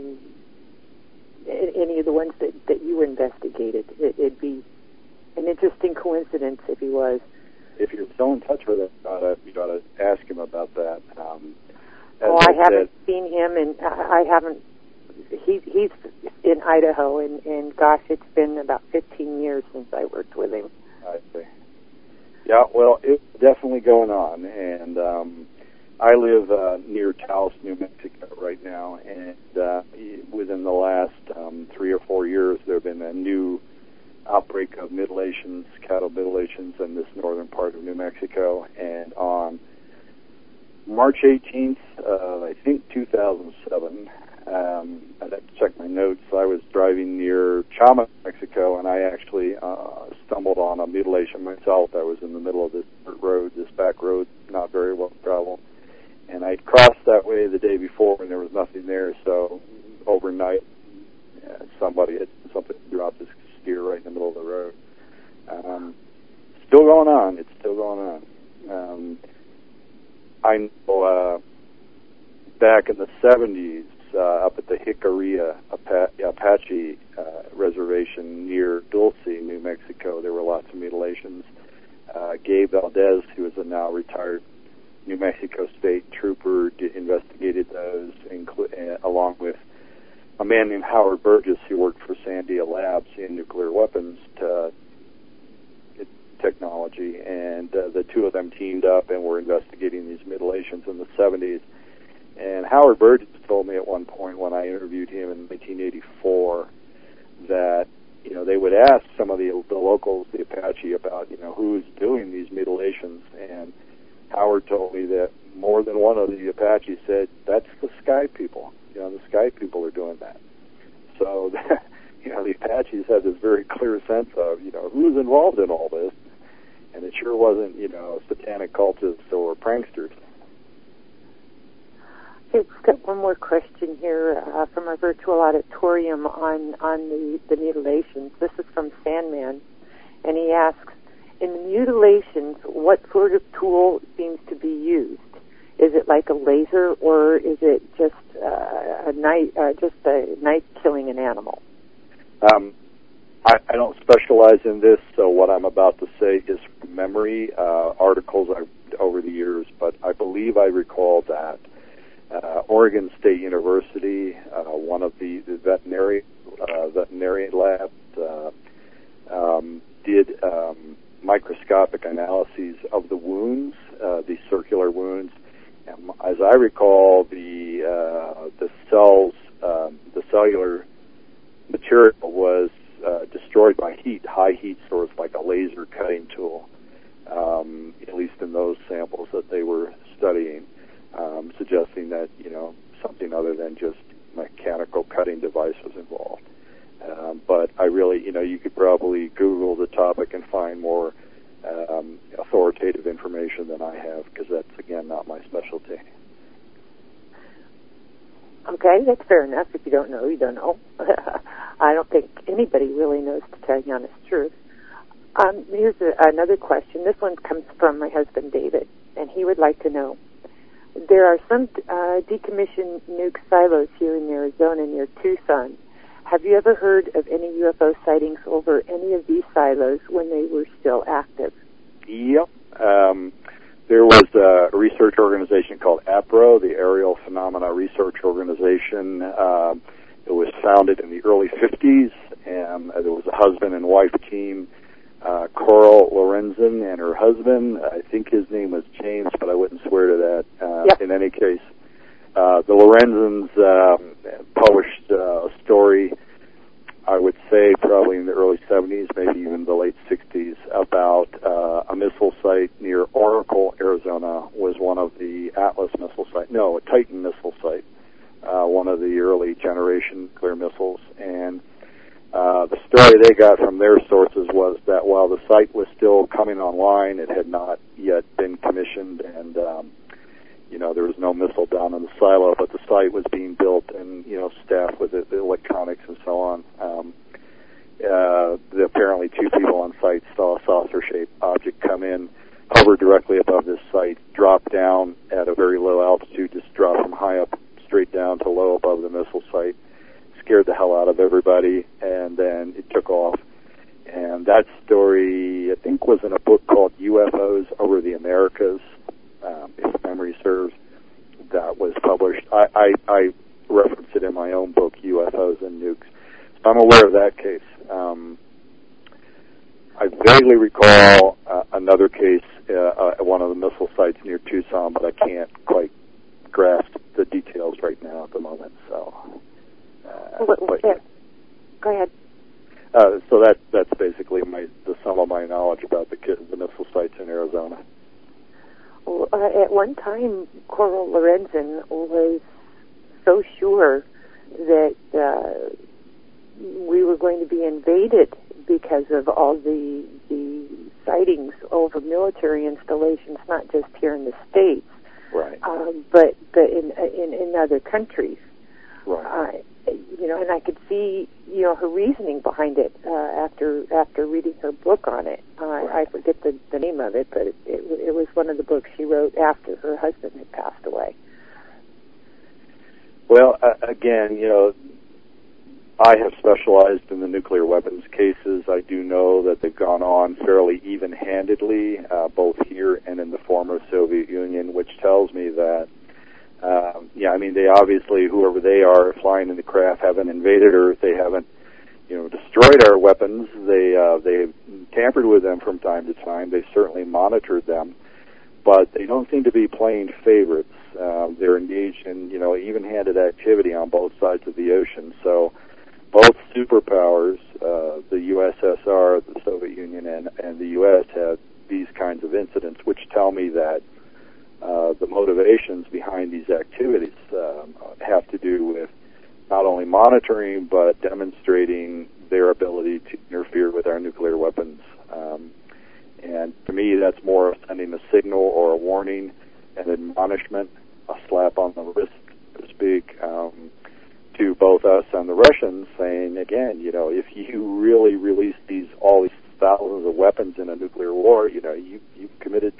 any of the ones that you investigated. It'd be an interesting coincidence if he was. If you're still in touch with him, you got to ask him about that. I haven't seen him, and I haven't. He's in Idaho, and gosh, it's been about 15 years since I worked with him. I see. Yeah, well, it's definitely going on, and I live near Taos, New Mexico right now, and within the last 3 or 4 years, there have been a new outbreak of mutilations, cattle mutilations in this northern part of New Mexico. And on March 18th, I think 2007, I'd have to check my notes, I was driving near Chama, Mexico, and I actually stumbled on a mutilation myself. I was in the middle of this road, this back road, not very well traveled. And I'd crossed that way the day before, and there was nothing there. So overnight, somebody dropped this steer right in the middle of the road. Still going on. It's still going on. I know back in the 70s, up at the Jicarilla Apache reservation near Dulce, New Mexico, there were lots of mutilations. Gabe Valdez, who is a now retired New Mexico State trooper, investigated those, along with a man named Howard Burgess, who worked for Sandia Labs in nuclear weapons technology, and the two of them teamed up and were investigating these mutilations in the 70s. And Howard Burgess told me at one point when I interviewed him in 1984 that, they would ask some of the locals, the Apache, about, who's doing these mutilations. And Howard told me that more than one of the Apaches said, that's the Sky people. The Sky people are doing that. So, the Apaches had this very clear sense of, who's involved in all this. And it sure wasn't, satanic cultists or pranksters. Okay, we've got one more question here from our virtual auditorium on the mutilations. This is from Sandman, and he asks, in the mutilations, what sort of tool seems to be used? Is it like a laser, or is it just a knife killing an animal? I don't specialize in this, so what I'm about to say is from memory, articles over the years, but I believe I recall that Oregon State University, one of the veterinarian labs, did microscopic analyses of the wounds, the circular wounds. And as I recall, the cells, the cellular material was destroyed by heat, high heat source, like a laser cutting tool, at least in those samples that they were studying, suggesting that, something other than just mechanical cutting device was involved. But I really, you could probably Google the topic and find more authoritative information than I have, because that's, again, not my specialty. Okay, that's fair enough. If you don't know, you don't know. I don't think anybody really knows, to tell you the honest truth. Here's another question. This one comes from my husband, David, and he would like to know, there are some decommissioned nuke silos here in Arizona near Tucson. Have you ever heard of any UFO sightings over any of these silos when they were still active? Yep. There was a research organization called APRO, the Aerial Phenomena Research Organization. It was founded in the early 50s, and there was a husband and wife team, Coral Lorenzen and her husband. I think his name was James, but I wouldn't swear to that. Yep. In any case, the Lorenzens published a story, I would say probably in the early 70s, maybe even the late 60s, about a missile site near Oracle, Arizona, was one of the Atlas missile sites. No, a Titan missile site, one of the early generation nuclear missiles. And the story they got from their sources was that while the site was still coming online, it had not yet been commissioned, and there was no missile down in the silo, but the site was being built and, staffed with the electronics and so on. Apparently two people on site saw a saucer-shaped object come in, hover directly above this site, drop down at a very low altitude, just drop from high up straight down to low above the missile site, scared the hell out of everybody, and then it took off. And that story, I think, was in a book called UFOs Over the Americas, if memory serves, that was published. I referenced it in my own book, UFOs and Nukes. So I'm aware of that case. I vaguely recall another case at one of the missile sites near Tucson, but I can't quite grasp the details right now at the moment. So, Go ahead. So that's basically at one time, Coral Lorenzen was so sure that we were going to be invaded because of all the sightings over military installations, not just here in the States, right? But in other countries, right? And I could see her reasoning behind it after reading her book on it. I forget the name of it, but it was one of the books she wrote after her husband had passed away. Well, again, I have specialized in the nuclear weapons cases. I do know that they've gone on fairly even-handedly, both here and in the former Soviet Union, which tells me that, they obviously, whoever they are, flying in the craft, haven't invaded Earth. They haven't, destroyed our weapons. They've tampered with them from time to time. They've certainly monitored them, but they don't seem to be playing favorites. They're engaged in, even-handed activity on both sides of the ocean. So both superpowers, the USSR, the Soviet Union, and the U.S. had these kinds of incidents, which tell me that the motivations behind these activities have to do with not only monitoring but demonstrating their ability to interfere with our nuclear weapons. And to me, that's more of sending a signal or a warning, an admonishment, a slap on the wrist, so to speak, to both us and the Russians, saying, again, if you really release all these thousands of weapons in a nuclear war, you've committed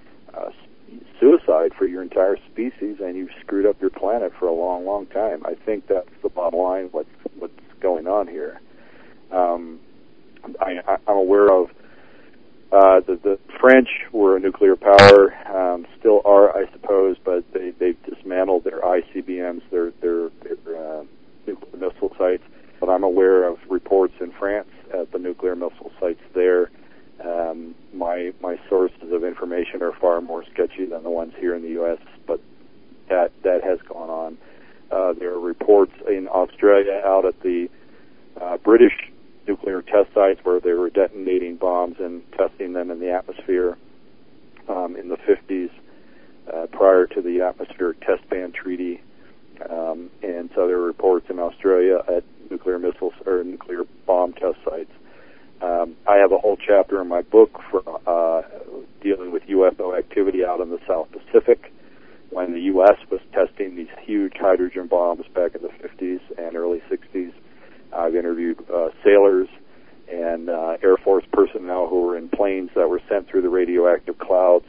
suicide for your entire species, and you've screwed up your planet for a long, long time. I think that's the bottom line, what's going on here. I'm aware of the French were a nuclear power, still are, I suppose, but they've dismantled their ICBMs, their nuclear missile sites. But I'm aware of reports in France at the nuclear missile sites there. My sources of information are far more sketchy than the ones here in the U.S., but that has gone on. There are reports in Australia out at the British nuclear test sites where they were detonating bombs and testing them in the atmosphere in the 50s prior to the Atmospheric Test Ban Treaty. And so there are reports in Australia at nuclear missiles or nuclear bomb test sites. I have a whole chapter in my book for dealing with UFO activity out in the South Pacific when the U.S. was testing these huge hydrogen bombs back in the 50s and early 60s. I've interviewed sailors and Air Force personnel who were in planes that were sent through the radioactive clouds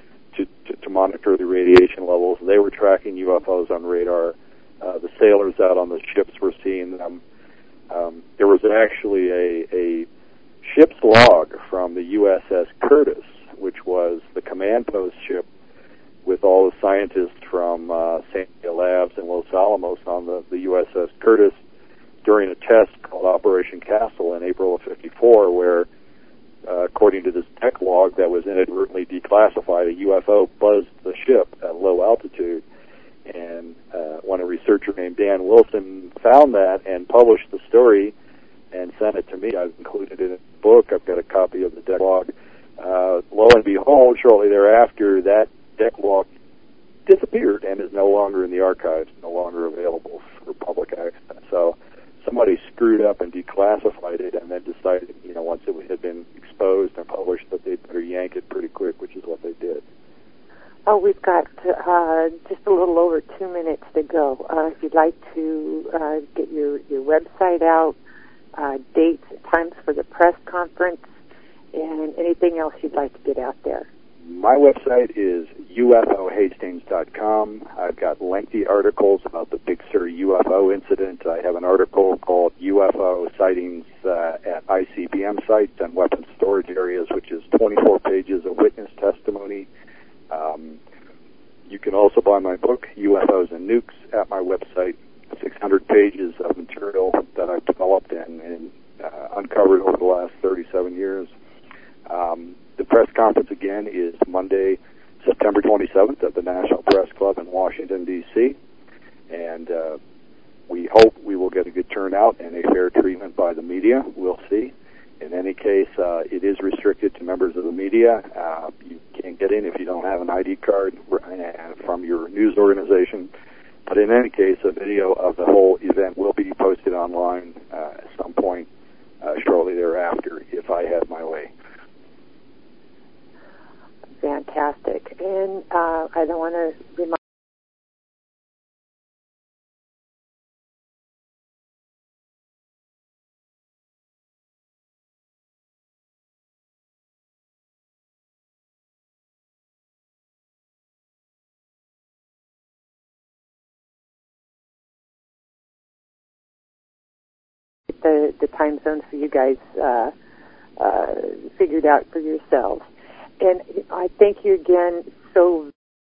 to monitor the radiation levels. They were tracking UFOs on radar. The sailors out on the ships were seeing them. There was actually a ship's log from the USS Curtis, which was the command post ship with all the scientists from Sandia Labs and Los Alamos on the USS Curtis during a test called Operation Castle in April of '54, where, according to this tech log that was inadvertently declassified, a UFO buzzed the ship at low altitude. And when a researcher named Dan Wilson found that and published the story and sent it to me, I've included it in the book. I've got a copy of the deck log. Lo and behold, shortly thereafter, that deck log disappeared and is no longer in the archives, no longer available for public access. So somebody screwed up and declassified it and then decided, once it had been exposed and published, that they'd better yank it pretty quick, which is what they did. Oh, we've got just a little over 2 minutes to go. If you'd like to get your website out, dates, times for the press conference, and anything else you'd like to get out there. My website is ufohastings.com. I've got lengthy articles about the Big Sur UFO incident. I have an article called UFO Sightings at ICBM Sites and Weapons Storage Areas, which is 24 pages of witness testimony. You can also buy my book, UFOs and Nukes, at my website. 600 pages of material that I've developed and uncovered over the last 37 years. The press conference, again, is Monday, September 27th at the National Press Club in Washington, D.C., and we hope we will get a good turnout and a fair treatment by the media. We'll see. In any case, it is restricted to members of the media. You can't get in if you don't have an ID card from your news organization. But in any case, a video of the whole event will be posted online at some point shortly thereafter, if I have my way. Fantastic. And I don't want to remind the time zones for you guys figured out for yourselves. And I thank you again so...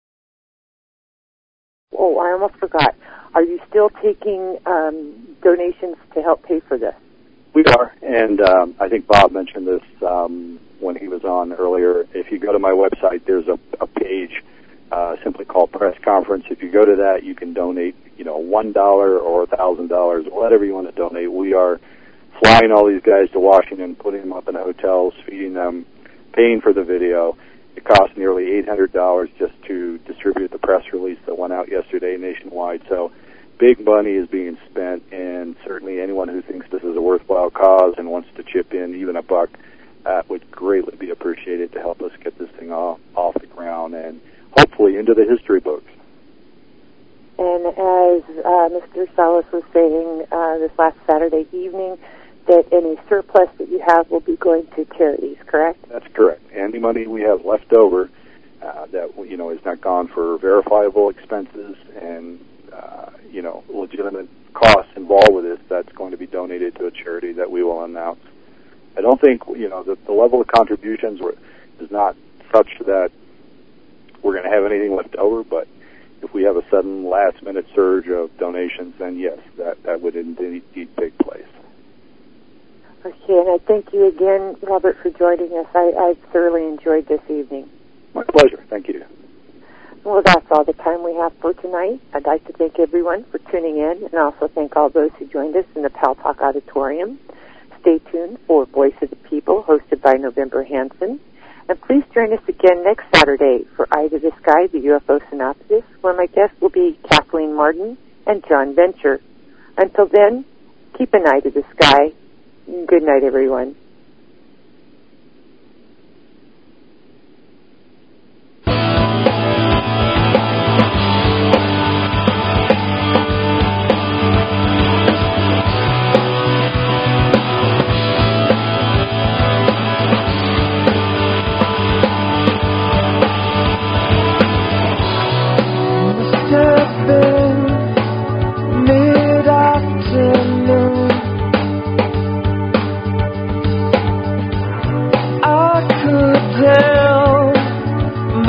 Oh, I almost forgot. Are you still taking donations to help pay for this? We are, and I think Bob mentioned this when he was on earlier. If you go to my website, there's a page simply called Press Conference. If you go to that, you can donate, $1 or $1,000, whatever you want to donate. We are flying all these guys to Washington, putting them up in hotels, feeding them, paying for the video. It cost nearly $800 just to distribute the press release that went out yesterday nationwide. So big money is being spent, and certainly anyone who thinks this is a worthwhile cause and wants to chip in even a buck would greatly be appreciated to help us get this thing off the ground and hopefully into the history books. And as Mr. Salas was saying this last Saturday evening, that any surplus that you have will be going to charities, correct? That's correct. Any money we have left over that is not gone for verifiable expenses and legitimate costs involved with this, that's going to be donated to a charity that we will announce. I don't think the level of contributions is not such that we're going to have anything left over, but if we have a sudden last-minute surge of donations, then yes, that would indeed take place. Okay, and I thank you again, Robert, for joining us. I thoroughly enjoyed this evening. My pleasure. Thank you. Well, that's all the time we have for tonight. I'd like to thank everyone for tuning in, and also thank all those who joined us in the Pal Talk Auditorium. Stay tuned for Voice of the People, hosted by November Hansen. And please join us again next Saturday for Eye to the Sky, the UFO Synopsis, where my guests will be Kathleen Martin and John Venture. Until then, keep an eye to the sky. Good night, everyone.